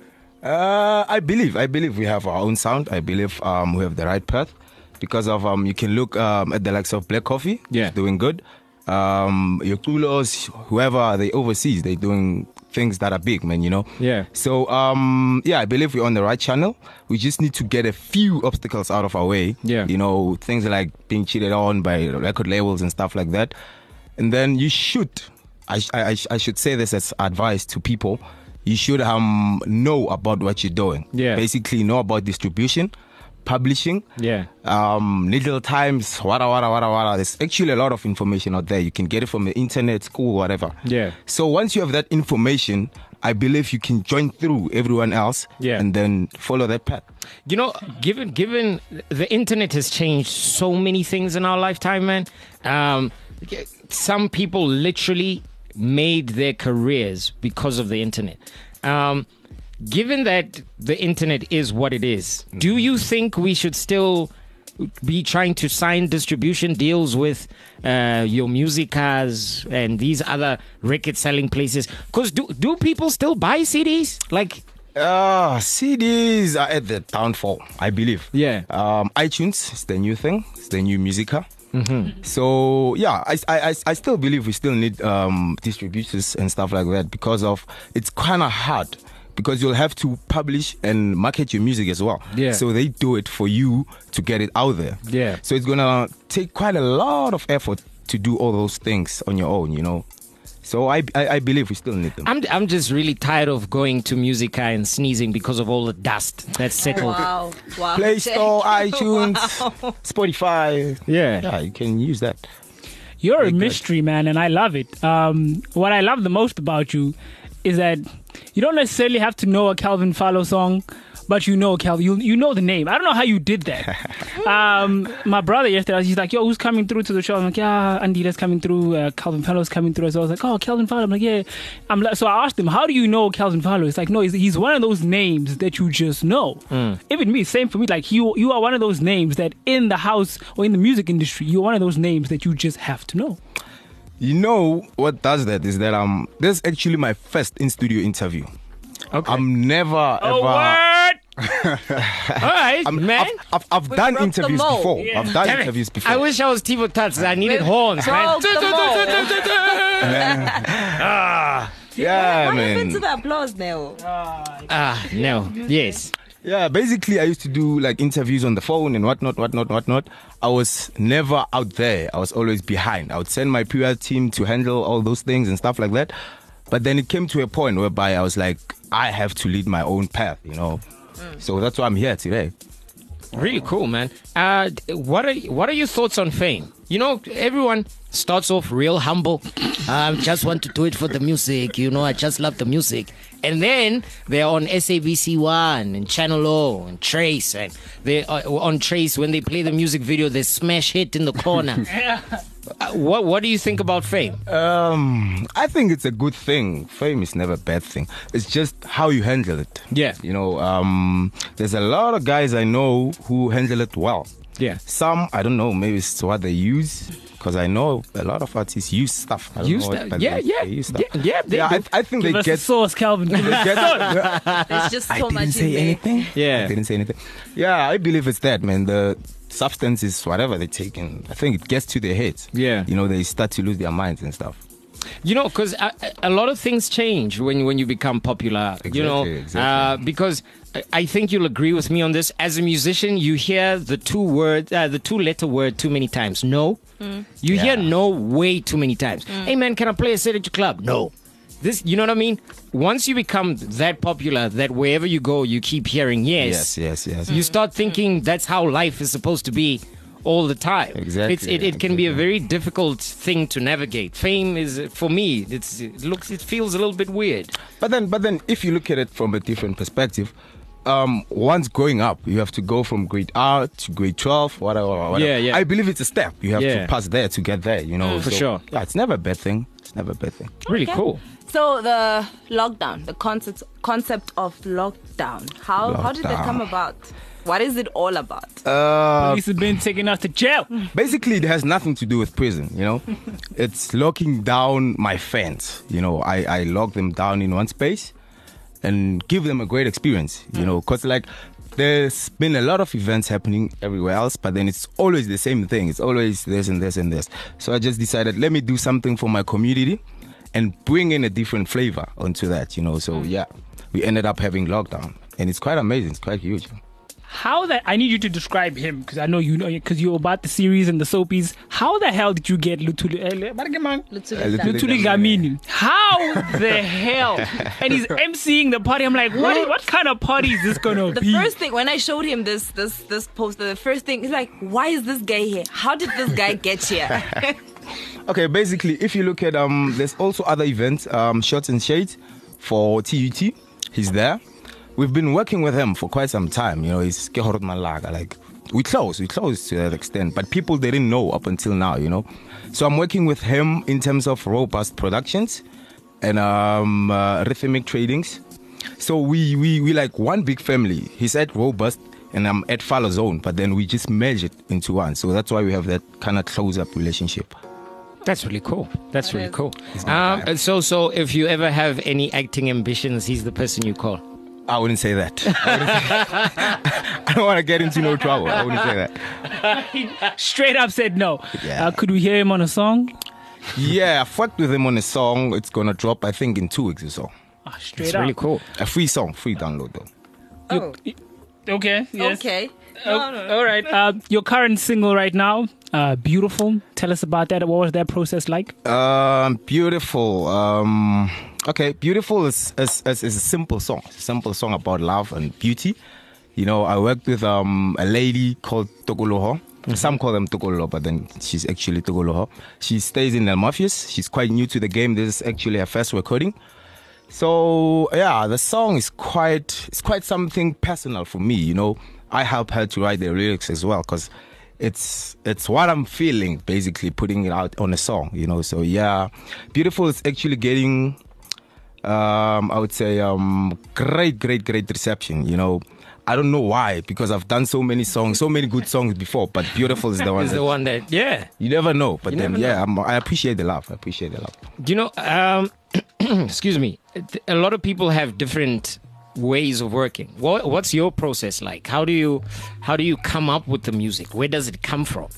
[SPEAKER 6] Uh, I believe, I believe we have our own sound. I believe um, we have the right path because of um, you can look um, at the likes of Black Coffee,
[SPEAKER 5] Yeah.
[SPEAKER 6] doing good. Um, your Kulos, whoever they overseas, they doing things that are big, man. You know.
[SPEAKER 5] Yeah.
[SPEAKER 6] So um, yeah, I believe we're on the right channel. We just need to get a few obstacles out of our way.
[SPEAKER 5] Yeah.
[SPEAKER 6] You know, things like being cheated on by record labels and stuff like that. And then you should, I, I, I should say this as advice to people. You should um know about what you're doing.
[SPEAKER 5] Yeah.
[SPEAKER 6] Basically, know about distribution, publishing.
[SPEAKER 5] Yeah.
[SPEAKER 6] Um, Little Times, wada wada wada wada. There's actually a lot of information out there. You can get it from the internet, school, whatever.
[SPEAKER 5] Yeah.
[SPEAKER 6] So once you have that information, I believe you can join through everyone else.
[SPEAKER 5] Yeah.
[SPEAKER 6] And then follow that path.
[SPEAKER 5] You know, given given the internet has changed so many things in our lifetime, man. Um, some people literally made their careers because of the internet. Um, given that the internet is what it is, do you think we should still be trying to sign distribution deals with uh, your musicas and these other record selling places? Because do, do people still buy C Ds? Like,
[SPEAKER 6] Uh, C Ds are at the downfall, I believe.
[SPEAKER 5] Yeah.
[SPEAKER 6] Um, iTunes is the new thing. It's the new Musica. Mm-hmm. So yeah, I, I, I still believe we still need um, distributors and stuff like that because of it's kind of hard because you'll have to publish and market your music as well.
[SPEAKER 5] Yeah.
[SPEAKER 6] So they do it for you to get it out there.
[SPEAKER 5] Yeah.
[SPEAKER 6] So it's gonna take quite a lot of effort to do all those things on your own, you know. So I, I, I believe we still need them.
[SPEAKER 5] I'm I'm just really tired of going to Musica and sneezing because of all the dust that's settled.
[SPEAKER 3] Wow. Wow.
[SPEAKER 6] Play Store, iTunes,
[SPEAKER 3] Wow.
[SPEAKER 6] Spotify.
[SPEAKER 5] Yeah.
[SPEAKER 6] Yeah, you can use that.
[SPEAKER 2] You're a
[SPEAKER 6] Very good.
[SPEAKER 2] mystery, man, and I love it. Um, what I love the most about you is that you don't necessarily have to know a Calvin Fallo song, but you know Calvin. You you know the name. I don't know how you did that. um, my brother yesterday, he's like, "Yo, who's coming through to the show?" I'm like, "Yeah, Andida's coming through. Uh, Calvin Fallo's coming through." So I was like, "Oh, Calvin Fallo." I'm like, "Yeah." I'm like, so I asked him, "How do you know Calvin Fallo?" It's like, "No, he's, he's one of those names that you just know." Even me, same for me. Like you, you are one of those names that in the house or in the music industry, you're one of those names that you just have to know.
[SPEAKER 6] You know what does that is that um this is actually my first in studio interview.
[SPEAKER 5] Okay.
[SPEAKER 6] I'm never
[SPEAKER 2] Oh,
[SPEAKER 6] ever.
[SPEAKER 2] what?
[SPEAKER 5] all right,
[SPEAKER 6] I'm,
[SPEAKER 5] man.
[SPEAKER 6] I've, I've, I've
[SPEAKER 3] We
[SPEAKER 6] done
[SPEAKER 3] broke the
[SPEAKER 6] interviews
[SPEAKER 3] mold.
[SPEAKER 6] before.
[SPEAKER 2] Yeah.
[SPEAKER 6] I've done
[SPEAKER 5] Damn it.
[SPEAKER 6] interviews before.
[SPEAKER 5] I wish I was Tivo Tats. I needed horns, man.
[SPEAKER 3] Broke the mold.
[SPEAKER 6] yeah,
[SPEAKER 3] What
[SPEAKER 6] man.
[SPEAKER 3] happened to the applause now?
[SPEAKER 5] Ah, no. Yes.
[SPEAKER 6] Yeah, basically, I used to do like interviews on the phone and whatnot, whatnot, whatnot. I was never out there. I was always behind. I would send my P R team to handle all those things and stuff like that. But then it came to a point whereby I was like, I have to lead my own path, you know. So that's why I'm here today.
[SPEAKER 5] Really cool, man. Uh, what are what are your thoughts on fame? You know, everyone starts off real humble. I um, just want to do it for the music. You know, I just love the music. And then they're on S A B C one and Channel O and Trace. And they are on Trace when they play the music video, they smash hit in the corner. uh, what What do you think about fame?
[SPEAKER 6] Um, I think it's a good thing. Fame is never a bad thing. It's just how you handle it.
[SPEAKER 5] Yeah.
[SPEAKER 6] You know, um, there's a lot of guys I know who handle it well.
[SPEAKER 5] Yeah.
[SPEAKER 6] Some, I don't know, maybe it's what they use. Because I know a lot of artists use stuff. I don't
[SPEAKER 5] Use
[SPEAKER 6] know what,
[SPEAKER 5] that?
[SPEAKER 6] but
[SPEAKER 5] Yeah,
[SPEAKER 6] they,
[SPEAKER 5] yeah.
[SPEAKER 6] they use stuff.
[SPEAKER 5] Yeah, yeah, they
[SPEAKER 6] yeah
[SPEAKER 5] do.
[SPEAKER 6] I, I think
[SPEAKER 2] Give
[SPEAKER 6] they
[SPEAKER 2] us
[SPEAKER 6] get.
[SPEAKER 2] the source, Calvin. Give us
[SPEAKER 6] they
[SPEAKER 2] the source.
[SPEAKER 6] get
[SPEAKER 3] There's just
[SPEAKER 6] I
[SPEAKER 3] so
[SPEAKER 6] didn't
[SPEAKER 3] much
[SPEAKER 6] say
[SPEAKER 3] in there.
[SPEAKER 6] anything.
[SPEAKER 5] Yeah.
[SPEAKER 6] I didn't say anything. Yeah, I believe it's that, man. The substance is whatever they take, and I think it gets to their heads.
[SPEAKER 5] Yeah.
[SPEAKER 6] You know, they start to lose their minds and stuff.
[SPEAKER 5] You know, because a, a lot of things change when when you become popular. you know,
[SPEAKER 6] Exactly, exactly.
[SPEAKER 5] Uh, because I- I think you'll agree with me on this. As a musician, you hear the two word, uh, the two letter word too many times. No, you
[SPEAKER 6] Yeah.
[SPEAKER 5] hear no way too many times. Hey man, can I play a set at your club? No. This, you know what I mean? Once you become that popular, that wherever you go, you keep hearing yes.
[SPEAKER 6] Yes, yes, yes.
[SPEAKER 5] You start thinking that's how life is supposed to be all the time.
[SPEAKER 6] Exactly,
[SPEAKER 5] It's, it, it can be a
[SPEAKER 6] exactly.
[SPEAKER 5] very difficult thing to navigate. Fame is, for me, it's, it looks, it feels a little bit weird.
[SPEAKER 6] But then, but then, if you look at it from a different perspective, um, once growing up, you have to go from grade R to grade twelve, whatever, whatever.
[SPEAKER 5] Yeah, yeah.
[SPEAKER 6] I believe it's a step. You have
[SPEAKER 5] Yeah.
[SPEAKER 6] to pass there to get there. You know,
[SPEAKER 5] For
[SPEAKER 6] So,
[SPEAKER 5] sure.
[SPEAKER 6] Yeah, it's never a bad thing. It's never a bad thing.
[SPEAKER 5] Really
[SPEAKER 3] Okay.
[SPEAKER 5] cool.
[SPEAKER 3] So the lockdown, the concept concept of lockdown. How how did that
[SPEAKER 6] Lockdown.
[SPEAKER 3] come about? What is it all about?
[SPEAKER 6] Uh,
[SPEAKER 2] Police have been taking us to jail.
[SPEAKER 6] basically, it has nothing to do with prison. You know, it's locking down my fans. You know, I I lock them down in one space and give them a great experience. You know, because like. There's been a lot of events happening everywhere else, but then it's always the same thing. It's always this and this and this. So I just decided, let me do something for my community and bring in a different flavor onto that, you know. So yeah, we ended up having lockdown, and it's quite amazing. It's quite huge.
[SPEAKER 2] How that? I need you to describe him because I know you know because you're about the series and the soapies. How the hell did you get Lutuli? eh, Bargemang?
[SPEAKER 3] Lutuli
[SPEAKER 2] Lutuli Gamini. How the hell? And he's emceeing the party. I'm like, what? Is, what kind of party is this gonna
[SPEAKER 3] The
[SPEAKER 2] be?
[SPEAKER 3] first thing when I showed him this this this poster, the first thing he's like, "Why is this guy here? How did this guy get here?"
[SPEAKER 6] Okay, basically, if you look at um, there's also other events, um, Shots and Shades for T U T. He's there. We've been working with him for quite some time. You know, he's Kehorot Malaga. Like we close, we close to that extent, but people they didn't know up until now. You know, so I'm working with him in terms of Robust Productions and um, uh, Rhythmic Tradings. So we we we like one big family. He's at Robust and I'm at Fallow Zone, but then we just merge it into one. So that's why we have that kind of close up relationship.
[SPEAKER 5] That's really cool. That's really
[SPEAKER 3] is.
[SPEAKER 5] cool. Um, so, so if you ever have any acting ambitions, he's the person you call.
[SPEAKER 6] I wouldn't say that. I don't want to get into no trouble. I wouldn't say that.
[SPEAKER 2] Straight up said no.
[SPEAKER 6] Yeah.
[SPEAKER 2] Uh, could we hear him on a song?
[SPEAKER 6] Yeah, I worked with him on a song. It's gonna drop, I think, in two weeks or so.
[SPEAKER 2] Ah, straight
[SPEAKER 5] It's
[SPEAKER 2] up.
[SPEAKER 5] really cool.
[SPEAKER 6] A free song, free download though.
[SPEAKER 3] Oh,
[SPEAKER 2] Okay. Yes.
[SPEAKER 3] okay.
[SPEAKER 2] Oh, all right. Uh, your current single right now, uh, Beautiful. Tell us about that. What was that process like?
[SPEAKER 6] Um, beautiful. Um, okay, beautiful is, is is is a simple song. It's a simple song about love and beauty. You know, I worked with um a lady called Tokoloho. Some call them Tokoloho, but then she's actually Tokoloho. She stays in El Mafias. She's quite new to the game. This is actually her first recording. So yeah, the song is quite it's quite something personal for me. You know, I help her to write the lyrics as well because it's it's what I'm feeling, basically putting it out on a song. You know, so yeah, Beautiful is actually getting um, I would say um, great, great, great reception. You know, I don't know why because I've done so many songs, so many good songs before, but Beautiful is the one.
[SPEAKER 5] Is
[SPEAKER 6] that,
[SPEAKER 5] the one that, yeah.
[SPEAKER 6] you never know, but
[SPEAKER 5] You
[SPEAKER 6] then
[SPEAKER 5] never
[SPEAKER 6] yeah, I'm, I appreciate the love. I appreciate the love.
[SPEAKER 5] Do you know, um, excuse me, a lot of people have different ways of working. What, what's your process like? How do you how do you come up with the music? Where does it come from?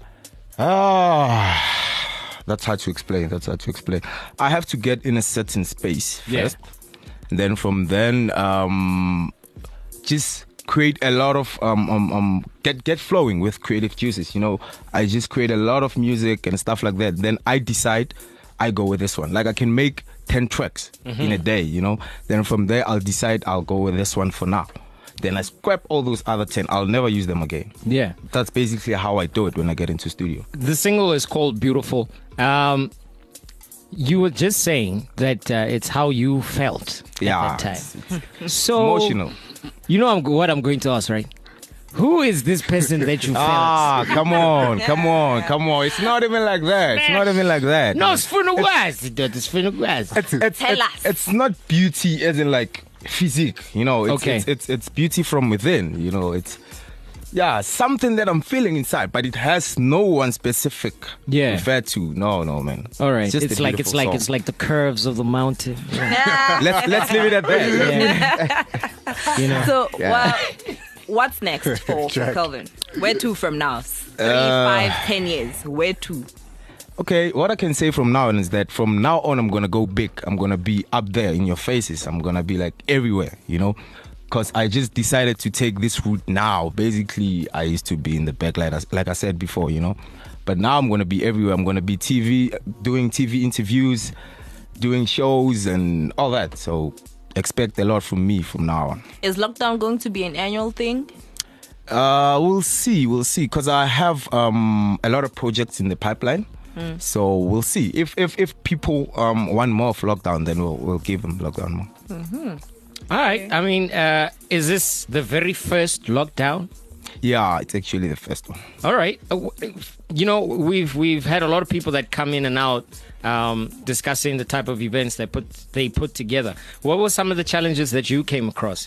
[SPEAKER 6] Ah, that's hard to explain. That's hard to explain. I have to get in a certain space first.
[SPEAKER 5] Yeah.
[SPEAKER 6] Then from then, um, just create a lot of um, um, um get get flowing with creative juices. You know, I just create a lot of music and stuff like that. Then I decide I go with this one. Like I can make ten tracks
[SPEAKER 5] Mm-hmm.
[SPEAKER 6] in a day. You know. Then from there I'll decide I'll go with this one for now. Then I scrap all those other ten. I'll never use them again.
[SPEAKER 5] Yeah.
[SPEAKER 6] That's basically how I do it when I get into studio.
[SPEAKER 5] The single is called Beautiful. Um, you were just saying that uh, it's how you felt
[SPEAKER 6] Yeah,
[SPEAKER 5] at that
[SPEAKER 6] it's-
[SPEAKER 5] time. So
[SPEAKER 6] Emotional.
[SPEAKER 5] You know I'm, what I'm going to ask, right? Who is this person that you felt?
[SPEAKER 6] Ah, come on, come on, come on. It's not even like that. It's not even like that.
[SPEAKER 5] No, it's for the West. It's for the West.
[SPEAKER 6] it's, it's,
[SPEAKER 3] Tell
[SPEAKER 6] it's,
[SPEAKER 3] us.
[SPEAKER 6] it's not beauty as in like physique, you know. It's,
[SPEAKER 5] Okay.
[SPEAKER 6] it's, it's, it's beauty from within, you know. It's, yeah, something that I'm feeling inside, but it has no one specific
[SPEAKER 5] Yeah.
[SPEAKER 6] referred to. No, no, man.
[SPEAKER 5] All right,
[SPEAKER 6] just
[SPEAKER 5] it's
[SPEAKER 6] a
[SPEAKER 5] like it's
[SPEAKER 6] beautiful
[SPEAKER 5] like
[SPEAKER 6] song.
[SPEAKER 5] it's like the curves of the mountain.
[SPEAKER 6] let's let's leave it at that.
[SPEAKER 5] Yeah. You know.
[SPEAKER 3] So, well, what's next for, for Kelvin? Where to from now? Three,
[SPEAKER 6] Uh,
[SPEAKER 3] five, ten years. Where to?
[SPEAKER 6] Okay, what I can say from now on is that from now on, I'm gonna go big. I'm gonna be up there in your faces. I'm gonna be like everywhere, you know, because I just decided to take this route now. Basically, I used to be in the backlight, as- like I said before, you know, but now I'm gonna be everywhere. I'm gonna be T V, doing T V interviews, doing shows, and all that. So expect a lot from me from now on.
[SPEAKER 3] Is lockdown going to be an annual thing?
[SPEAKER 6] Uh, we'll see, we'll see, because I have um a lot of projects in the pipeline. So we'll see if if if people um want more of lockdown, then we'll we'll give them lockdown more.
[SPEAKER 5] All right. I mean, uh, is this the very first lockdown?
[SPEAKER 6] Yeah, it's actually the first one.
[SPEAKER 5] All right. Uh, w- You know, we've we've had a lot of people that come in and out um, discussing the type of events they put they put together. What were some of the challenges that you came across?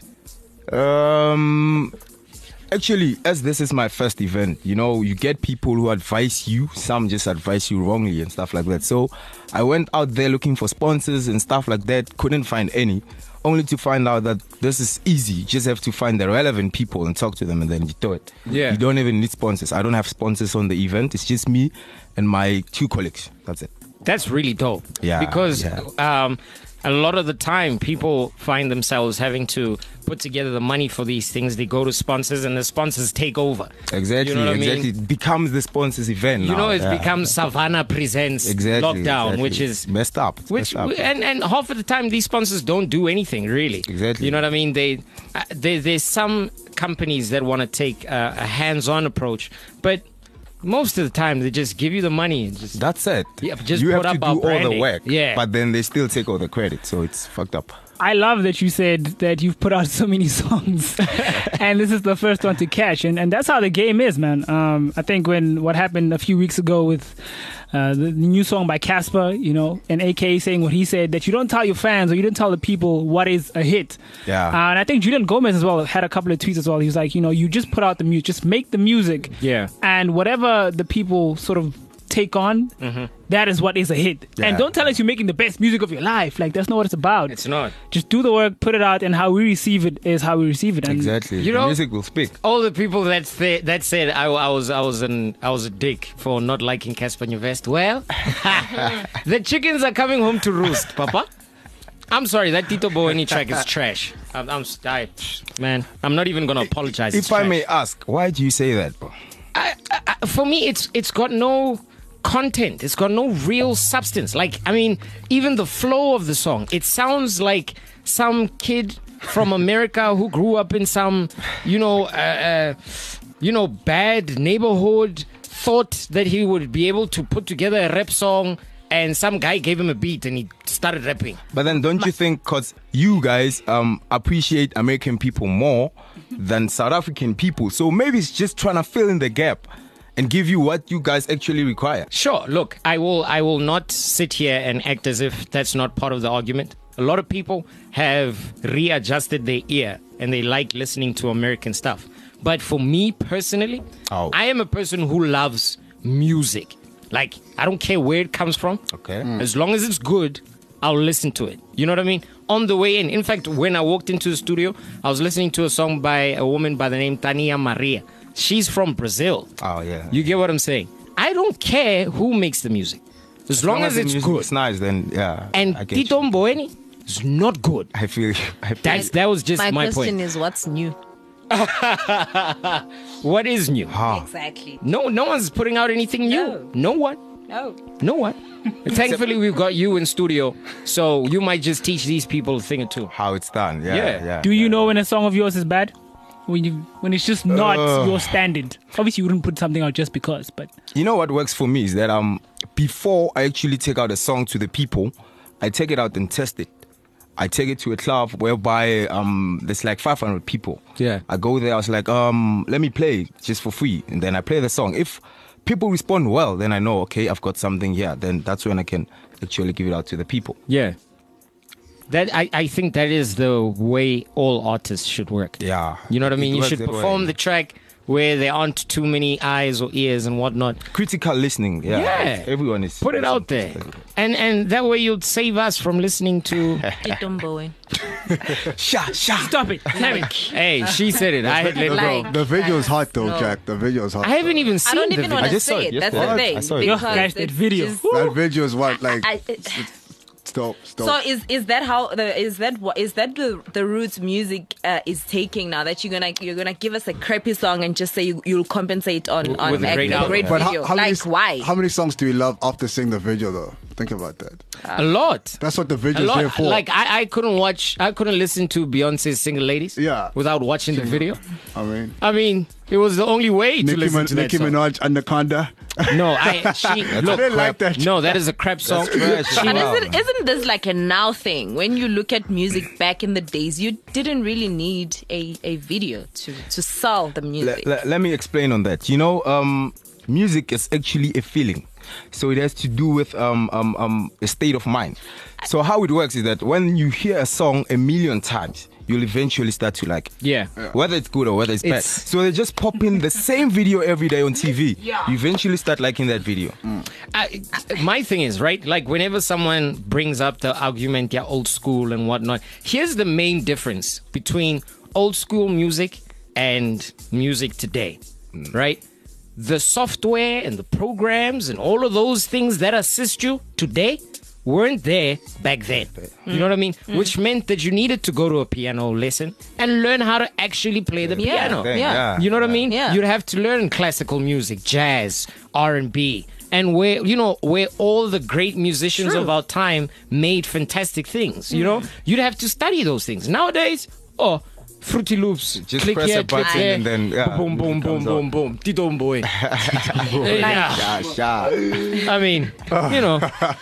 [SPEAKER 6] Um, actually, as this is my first event, you know, you get people who advise you. Some just advise you wrongly and stuff like that. So I went out there looking for sponsors and stuff like that. Couldn't find any. Only to find out that this is easy. You just have to find the relevant people and talk to them, and then you do it.
[SPEAKER 5] Yeah.
[SPEAKER 6] You don't even need sponsors. I don't have sponsors on the event. It's just me and my two colleagues. That's it.
[SPEAKER 5] That's really dope.
[SPEAKER 6] Yeah,
[SPEAKER 5] Because
[SPEAKER 6] yeah.
[SPEAKER 5] um, a lot of the time, people find themselves having to put together the money for these things. They go to sponsors, and the sponsors take over.
[SPEAKER 6] Exactly.
[SPEAKER 5] You know what I mean?
[SPEAKER 6] exactly. It becomes the sponsors event.
[SPEAKER 5] You
[SPEAKER 6] now.
[SPEAKER 5] know, it's
[SPEAKER 6] Yeah.
[SPEAKER 5] become Savannah Presents
[SPEAKER 6] exactly,
[SPEAKER 5] Lockdown,
[SPEAKER 6] exactly.
[SPEAKER 5] which is
[SPEAKER 6] messed up.
[SPEAKER 5] Which
[SPEAKER 6] messed up.
[SPEAKER 5] and, and half of the time these sponsors don't do anything really.
[SPEAKER 6] Exactly.
[SPEAKER 5] You know what I mean? They uh, there, there's some companies that want to take uh, a hands-on approach, but most of the time they just give you the money and just
[SPEAKER 6] That's it.
[SPEAKER 5] Yeah, just
[SPEAKER 6] you
[SPEAKER 5] put
[SPEAKER 6] have
[SPEAKER 5] up
[SPEAKER 6] to
[SPEAKER 5] our
[SPEAKER 6] do all the
[SPEAKER 5] branding.
[SPEAKER 6] work.
[SPEAKER 5] Yeah.
[SPEAKER 6] But then they still take all the credit, so it's fucked up.
[SPEAKER 2] I love that you said that you've put out so many songs and this is the first one to catch. And, and that's how the game is, man. Um, I think when what happened a few weeks ago with uh, the, the new song by Casper, you know, and A K saying what he said, that you don't tell your fans or you don't tell the people what is a hit.
[SPEAKER 6] Yeah.
[SPEAKER 2] Uh, and I think Julian Gomez as well had a couple of tweets as well. He was like, you know, you just put out the music, just make the music.
[SPEAKER 5] Yeah.
[SPEAKER 2] And whatever the people sort of take on, that is what is a hit.
[SPEAKER 6] Yeah.
[SPEAKER 2] And don't tell us you're making the best music of your life. Like, that's not what it's about.
[SPEAKER 5] It's not.
[SPEAKER 2] Just do the work, put it out, and how we receive it is how we receive it. And
[SPEAKER 6] Exactly.
[SPEAKER 5] You
[SPEAKER 6] The
[SPEAKER 5] know-
[SPEAKER 6] music will speak.
[SPEAKER 5] All the people that say, that said I, I was I was an I was a dick for not liking Casper Nyovest. Well, the chickens are coming home to roost, Papa. I'm sorry, that Tito Boweni track is trash. I'm, I'm I, man. I'm not even gonna apologize. It's
[SPEAKER 6] If I
[SPEAKER 5] trash.
[SPEAKER 6] may ask, why do you say that, bro?
[SPEAKER 5] I, I, for me, it's it's got no content. It's got no real substance. Like, I mean, even the flow of the song, it sounds like some kid from America who grew up in some, you know, uh, uh, you know, bad neighborhood, thought that he would be able to put together a rap song, and some guy gave him a beat and he started rapping.
[SPEAKER 6] But then don't you think, because you guys um, appreciate American people more than South African people, so maybe it's just trying to fill in the gap and give you what you guys actually require?
[SPEAKER 5] Sure. Look, I will. I will not sit here and act as if that's not part of the argument. A lot of people have readjusted their ear and they like listening to American stuff. But for me personally,
[SPEAKER 6] Oh.
[SPEAKER 5] I am a person who loves music. Like, I don't care where it comes from.
[SPEAKER 6] Okay.
[SPEAKER 5] As long as it's good, I'll listen to it. You know what I mean? On the way in. In fact, when I walked into the studio, I was listening to a song by a woman by the name Tania Maria. She's from Brazil.
[SPEAKER 6] Oh, yeah.
[SPEAKER 5] You get what I'm saying? I don't care who makes the music. As, long, as,
[SPEAKER 6] the
[SPEAKER 5] it's
[SPEAKER 6] music
[SPEAKER 5] good.
[SPEAKER 6] is nice, then yeah.
[SPEAKER 5] And
[SPEAKER 6] I get you.
[SPEAKER 5] Tito Mboweni is not good.
[SPEAKER 6] I feel you. I feel
[SPEAKER 5] That's that was just
[SPEAKER 3] My,
[SPEAKER 5] my,
[SPEAKER 3] question
[SPEAKER 5] point.
[SPEAKER 3] is, what's new?
[SPEAKER 5] What is new?
[SPEAKER 6] Ah.
[SPEAKER 3] Exactly.
[SPEAKER 5] No, no one's putting out anything new.
[SPEAKER 3] No.
[SPEAKER 5] No one.
[SPEAKER 3] No.
[SPEAKER 5] No one. Thankfully, we've got you in studio, so you might just teach these people a thing or two.
[SPEAKER 6] how it's done. Yeah,
[SPEAKER 5] Yeah.
[SPEAKER 6] yeah.
[SPEAKER 2] do you
[SPEAKER 6] yeah.
[SPEAKER 2] know when a song of yours is bad? When you when it's just not
[SPEAKER 6] Ugh.
[SPEAKER 2] your standard. Obviously, you wouldn't put something out just because, but
[SPEAKER 6] You know what works for me is that um before I actually take out a song to the people, I take it out and test it. I take it to a club whereby um there's like five hundred people.
[SPEAKER 5] Yeah.
[SPEAKER 6] I go there. I was like, um, let me play just for free, and then I play the song. If people respond well, then I know, okay, I've got something here. Then that's when I can actually give it out to the people.
[SPEAKER 5] Yeah. That I, I think that is the way all artists should work.
[SPEAKER 6] Yeah.
[SPEAKER 5] You know what I
[SPEAKER 6] It
[SPEAKER 5] mean? You
[SPEAKER 6] works
[SPEAKER 5] should
[SPEAKER 6] that way.
[SPEAKER 5] perform the track where there aren't too many eyes or ears and whatnot.
[SPEAKER 6] Critical listening. Yeah.
[SPEAKER 5] Yeah.
[SPEAKER 6] Everyone is.
[SPEAKER 5] Put it out there. And and that way you'll save us from listening to
[SPEAKER 3] Tito Mboweni.
[SPEAKER 6] Sha sha.
[SPEAKER 2] stop it. Damn it.
[SPEAKER 5] Hey, she said it. I had let it
[SPEAKER 3] Like-
[SPEAKER 5] go.
[SPEAKER 4] The video is hot though,
[SPEAKER 3] No.
[SPEAKER 4] Jack. The video is hot.
[SPEAKER 5] I haven't
[SPEAKER 4] though.
[SPEAKER 5] even seen
[SPEAKER 3] I don't
[SPEAKER 5] the
[SPEAKER 3] even
[SPEAKER 5] video.
[SPEAKER 3] want
[SPEAKER 6] I
[SPEAKER 3] to
[SPEAKER 6] just saw
[SPEAKER 3] say
[SPEAKER 6] it
[SPEAKER 3] it. That's
[SPEAKER 6] yesterday.
[SPEAKER 3] the
[SPEAKER 6] I
[SPEAKER 3] thing.
[SPEAKER 6] saw it.
[SPEAKER 2] Yo,
[SPEAKER 3] Because
[SPEAKER 2] guys, that
[SPEAKER 3] it's
[SPEAKER 2] video.
[SPEAKER 3] just-
[SPEAKER 4] That video is what like
[SPEAKER 3] I, it,
[SPEAKER 4] stop stop.
[SPEAKER 3] so is is that how the is that what is that the the roots music uh, is taking now that you're gonna you're gonna give us a crappy song and just say you, you'll compensate on on
[SPEAKER 5] With a
[SPEAKER 3] like,
[SPEAKER 5] great
[SPEAKER 3] a
[SPEAKER 5] album.
[SPEAKER 3] great
[SPEAKER 4] But how,
[SPEAKER 3] video?
[SPEAKER 4] how
[SPEAKER 3] Like
[SPEAKER 4] many,
[SPEAKER 3] why?
[SPEAKER 4] How many songs do you love after seeing the video though? Think about that.
[SPEAKER 5] A lot.
[SPEAKER 4] That's what the
[SPEAKER 5] A
[SPEAKER 4] video is here
[SPEAKER 5] lot.
[SPEAKER 4] for.
[SPEAKER 5] Like I, I couldn't watch I couldn't listen to Beyonce's Single Ladies
[SPEAKER 4] Yeah.
[SPEAKER 5] without watching the video.
[SPEAKER 4] I mean,
[SPEAKER 5] I mean, it was the only way to
[SPEAKER 4] Nicki,
[SPEAKER 5] listen
[SPEAKER 4] Min-
[SPEAKER 5] to that
[SPEAKER 4] Nicki
[SPEAKER 5] song.
[SPEAKER 4] Minaj, Anaconda.
[SPEAKER 5] No, I she look,
[SPEAKER 4] didn't like that.
[SPEAKER 5] No, that is a crap song.
[SPEAKER 6] trash.
[SPEAKER 5] She-
[SPEAKER 3] But
[SPEAKER 6] Wow.
[SPEAKER 3] isn't, isn't this like a now thing? When you look at music back in the days, you didn't really need a, a video to, to sell the music.
[SPEAKER 6] Let, let, let me explain on that. You know, um, music is actually a feeling. So it has to do with um, um, um, a state of mind. So how it works is that when you hear a song a million times, you'll eventually start to like it.
[SPEAKER 5] Yeah.
[SPEAKER 6] Whether it's good or whether it's, bad.
[SPEAKER 5] It's-
[SPEAKER 6] So they just pop in the same video every day on T V. You eventually start liking that video.
[SPEAKER 5] I, my thing is, right, like whenever someone brings up the argument, yeah, old school and whatnot, here's the main difference between old school music and music today, right? The software and the programs and all of those things that assist you today weren't there back then. You know what I mean? Which meant that you needed to go to a piano lesson and learn how to actually play the
[SPEAKER 3] Yeah.
[SPEAKER 5] piano.
[SPEAKER 6] Thing,
[SPEAKER 3] Yeah.
[SPEAKER 5] You know what I mean?
[SPEAKER 3] Yeah.
[SPEAKER 5] You'd have to learn classical music, jazz, R and B, and where you know where all the great musicians
[SPEAKER 3] True.
[SPEAKER 5] of our time made fantastic things. You know, you'd have to study those things. Nowadays, oh, Fruity Loops,
[SPEAKER 6] Just
[SPEAKER 5] click
[SPEAKER 6] press
[SPEAKER 5] here,
[SPEAKER 6] a
[SPEAKER 5] click
[SPEAKER 6] button
[SPEAKER 5] there,
[SPEAKER 6] and then, yeah,
[SPEAKER 5] boom, boom,
[SPEAKER 6] it
[SPEAKER 5] boom,
[SPEAKER 6] comes
[SPEAKER 5] boom,
[SPEAKER 6] out.
[SPEAKER 5] boom, Tito boy. yeah,
[SPEAKER 6] Sha sha.
[SPEAKER 5] I mean, you know,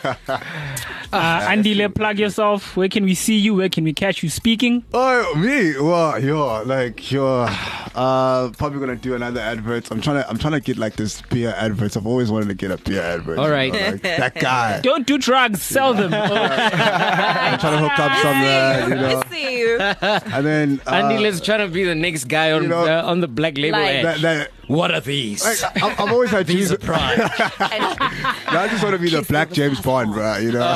[SPEAKER 2] Uh, Andile, plug yourself. Where can we see you? Where can we catch you speaking?
[SPEAKER 4] Oh, me? Well, yo, like yo, uh, probably gonna do another advert. I'm trying to, I'm trying to get like this beer adverts. I've always wanted to get a beer advert.
[SPEAKER 5] All
[SPEAKER 4] you
[SPEAKER 5] right.
[SPEAKER 4] know, like, that guy.
[SPEAKER 2] Don't do drugs. Sell them.
[SPEAKER 4] I'm trying to hook up some, uh, you know,
[SPEAKER 3] I see you.
[SPEAKER 4] and then uh,
[SPEAKER 5] Andile's trying to be the next guy on
[SPEAKER 4] You know,
[SPEAKER 5] uh, on the black label
[SPEAKER 3] like-
[SPEAKER 5] ad.
[SPEAKER 4] That, that,
[SPEAKER 5] What are these?
[SPEAKER 4] like, I, I've always had
[SPEAKER 5] These
[SPEAKER 4] dreams.
[SPEAKER 5] are pride.
[SPEAKER 4] I just want to be the Black James Bond, bro. You know,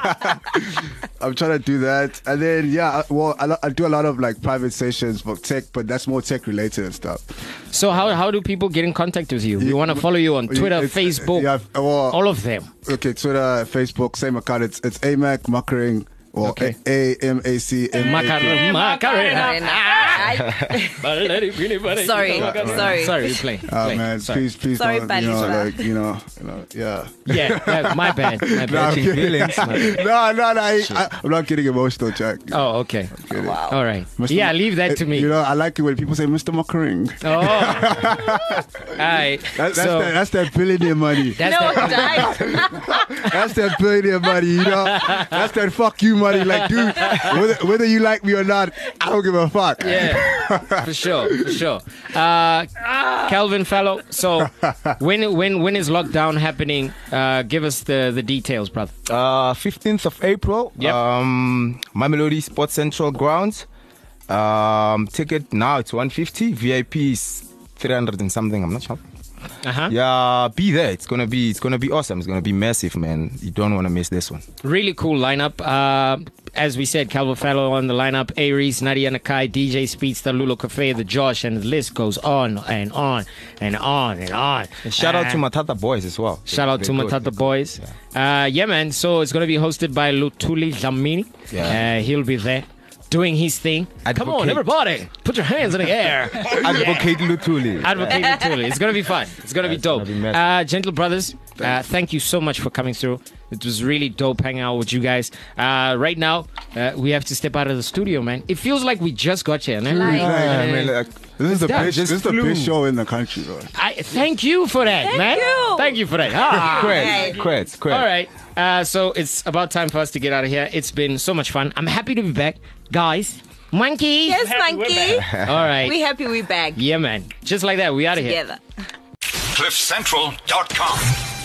[SPEAKER 4] I'm trying to do that, and then yeah, I- well, I, lo- I do a lot of like private sessions for tech, but that's more tech related and stuff.
[SPEAKER 5] So how how do people get in contact with you? We want to follow you on Twitter,
[SPEAKER 4] It's-
[SPEAKER 5] Facebook,
[SPEAKER 4] yeah, well,
[SPEAKER 5] all of them.
[SPEAKER 4] okay, Twitter, Facebook, same account. It's it's Amac Muckering or
[SPEAKER 5] Okay.
[SPEAKER 4] A M A C M A K.
[SPEAKER 5] Macarena.
[SPEAKER 3] Sorry, sorry.
[SPEAKER 5] Sorry, we play.
[SPEAKER 4] Oh
[SPEAKER 5] play.
[SPEAKER 4] man,
[SPEAKER 5] Sorry.
[SPEAKER 4] please, please
[SPEAKER 3] Sorry,
[SPEAKER 4] don't, you know,
[SPEAKER 3] Palisa.
[SPEAKER 4] like you know, you know, yeah.
[SPEAKER 5] Yeah, yeah, my bad. My bad.
[SPEAKER 4] I'm kidding.
[SPEAKER 6] feelings.
[SPEAKER 4] no, no, no. I, I, I'm not getting emotional, Jack.
[SPEAKER 5] Oh, okay.
[SPEAKER 4] Kidding.
[SPEAKER 5] All right.
[SPEAKER 4] Mister
[SPEAKER 5] Yeah,
[SPEAKER 4] Mo-
[SPEAKER 5] leave that to
[SPEAKER 4] Uh,
[SPEAKER 5] me.
[SPEAKER 4] You know, I like it when people say Mister Muckering.
[SPEAKER 5] Oh. All right.
[SPEAKER 4] That, that's,
[SPEAKER 5] so,
[SPEAKER 4] that, that's that billionaire money.
[SPEAKER 5] that's
[SPEAKER 3] No,
[SPEAKER 5] the-
[SPEAKER 3] die.
[SPEAKER 4] That's that billionaire money, you know. That's that fuck you money. Like, dude, whether, whether you like me or not, I don't give a fuck.
[SPEAKER 5] Yeah, for sure, for sure. Uh, Calvin Fallow. So, when when when is lockdown happening? Uh, give us the the details, brother.
[SPEAKER 6] Uh, fifteenth of April.
[SPEAKER 5] Yep.
[SPEAKER 6] Um, Mamelodi Sports Central grounds. Um, ticket now it's one fifty. V I P is three hundred and something. I'm not sure.
[SPEAKER 5] Uh huh.
[SPEAKER 6] Yeah, be there. It's gonna be it's gonna be awesome. It's gonna be massive, man. You don't want to miss this one.
[SPEAKER 5] Really cool lineup. Uh, as we said, Calvin Fallow on the lineup. Aries, Nadia Nakai, D J Speedster, Lulo Cafe, the Josh, and the list goes on and on and on and on.
[SPEAKER 6] And shout out to
[SPEAKER 5] Uh,
[SPEAKER 6] Matata Boys as well.
[SPEAKER 5] Shout out to
[SPEAKER 6] They're good,
[SPEAKER 5] Matata
[SPEAKER 6] they're
[SPEAKER 5] Boys.
[SPEAKER 6] good,
[SPEAKER 5] Uh, yeah, man. So it's going to be hosted by Lutuli Dlamini.
[SPEAKER 6] Yeah.
[SPEAKER 5] Uh, he'll be there doing his thing. Come on,
[SPEAKER 6] Advocate.
[SPEAKER 5] everybody. Put your hands in the air.
[SPEAKER 6] yeah. Advocate Lutuli.
[SPEAKER 5] Advocate Lutuli. It's going to be fun. It's going to be
[SPEAKER 6] It's
[SPEAKER 5] dope.
[SPEAKER 6] gonna be massive.
[SPEAKER 5] Uh, Gentle Brothers, uh, thank you so much for coming through. It was really dope hanging out with you guys. Uh, right now, uh, we have to step out of the studio, man. It feels like we just got here. Man.
[SPEAKER 3] Like-
[SPEAKER 4] Yeah, I mean, like, this is the
[SPEAKER 5] done.
[SPEAKER 4] best.
[SPEAKER 6] Just
[SPEAKER 4] This is the
[SPEAKER 6] flew.
[SPEAKER 4] best show in the country, bro.
[SPEAKER 5] I, thank you for that,
[SPEAKER 3] Thank
[SPEAKER 5] man.
[SPEAKER 3] you.
[SPEAKER 5] Thank you for that. Ah.
[SPEAKER 6] Creds, creds, creds.
[SPEAKER 5] All right. Uh, so it's about time for us to get out of here. It's been so much fun. I'm happy to be back. Guys, monkey.
[SPEAKER 3] Yes, monkey.
[SPEAKER 5] All right.
[SPEAKER 3] We happy we back
[SPEAKER 5] Yeah, man. Just like that. We out of here.
[SPEAKER 3] together.
[SPEAKER 1] cliff central dot com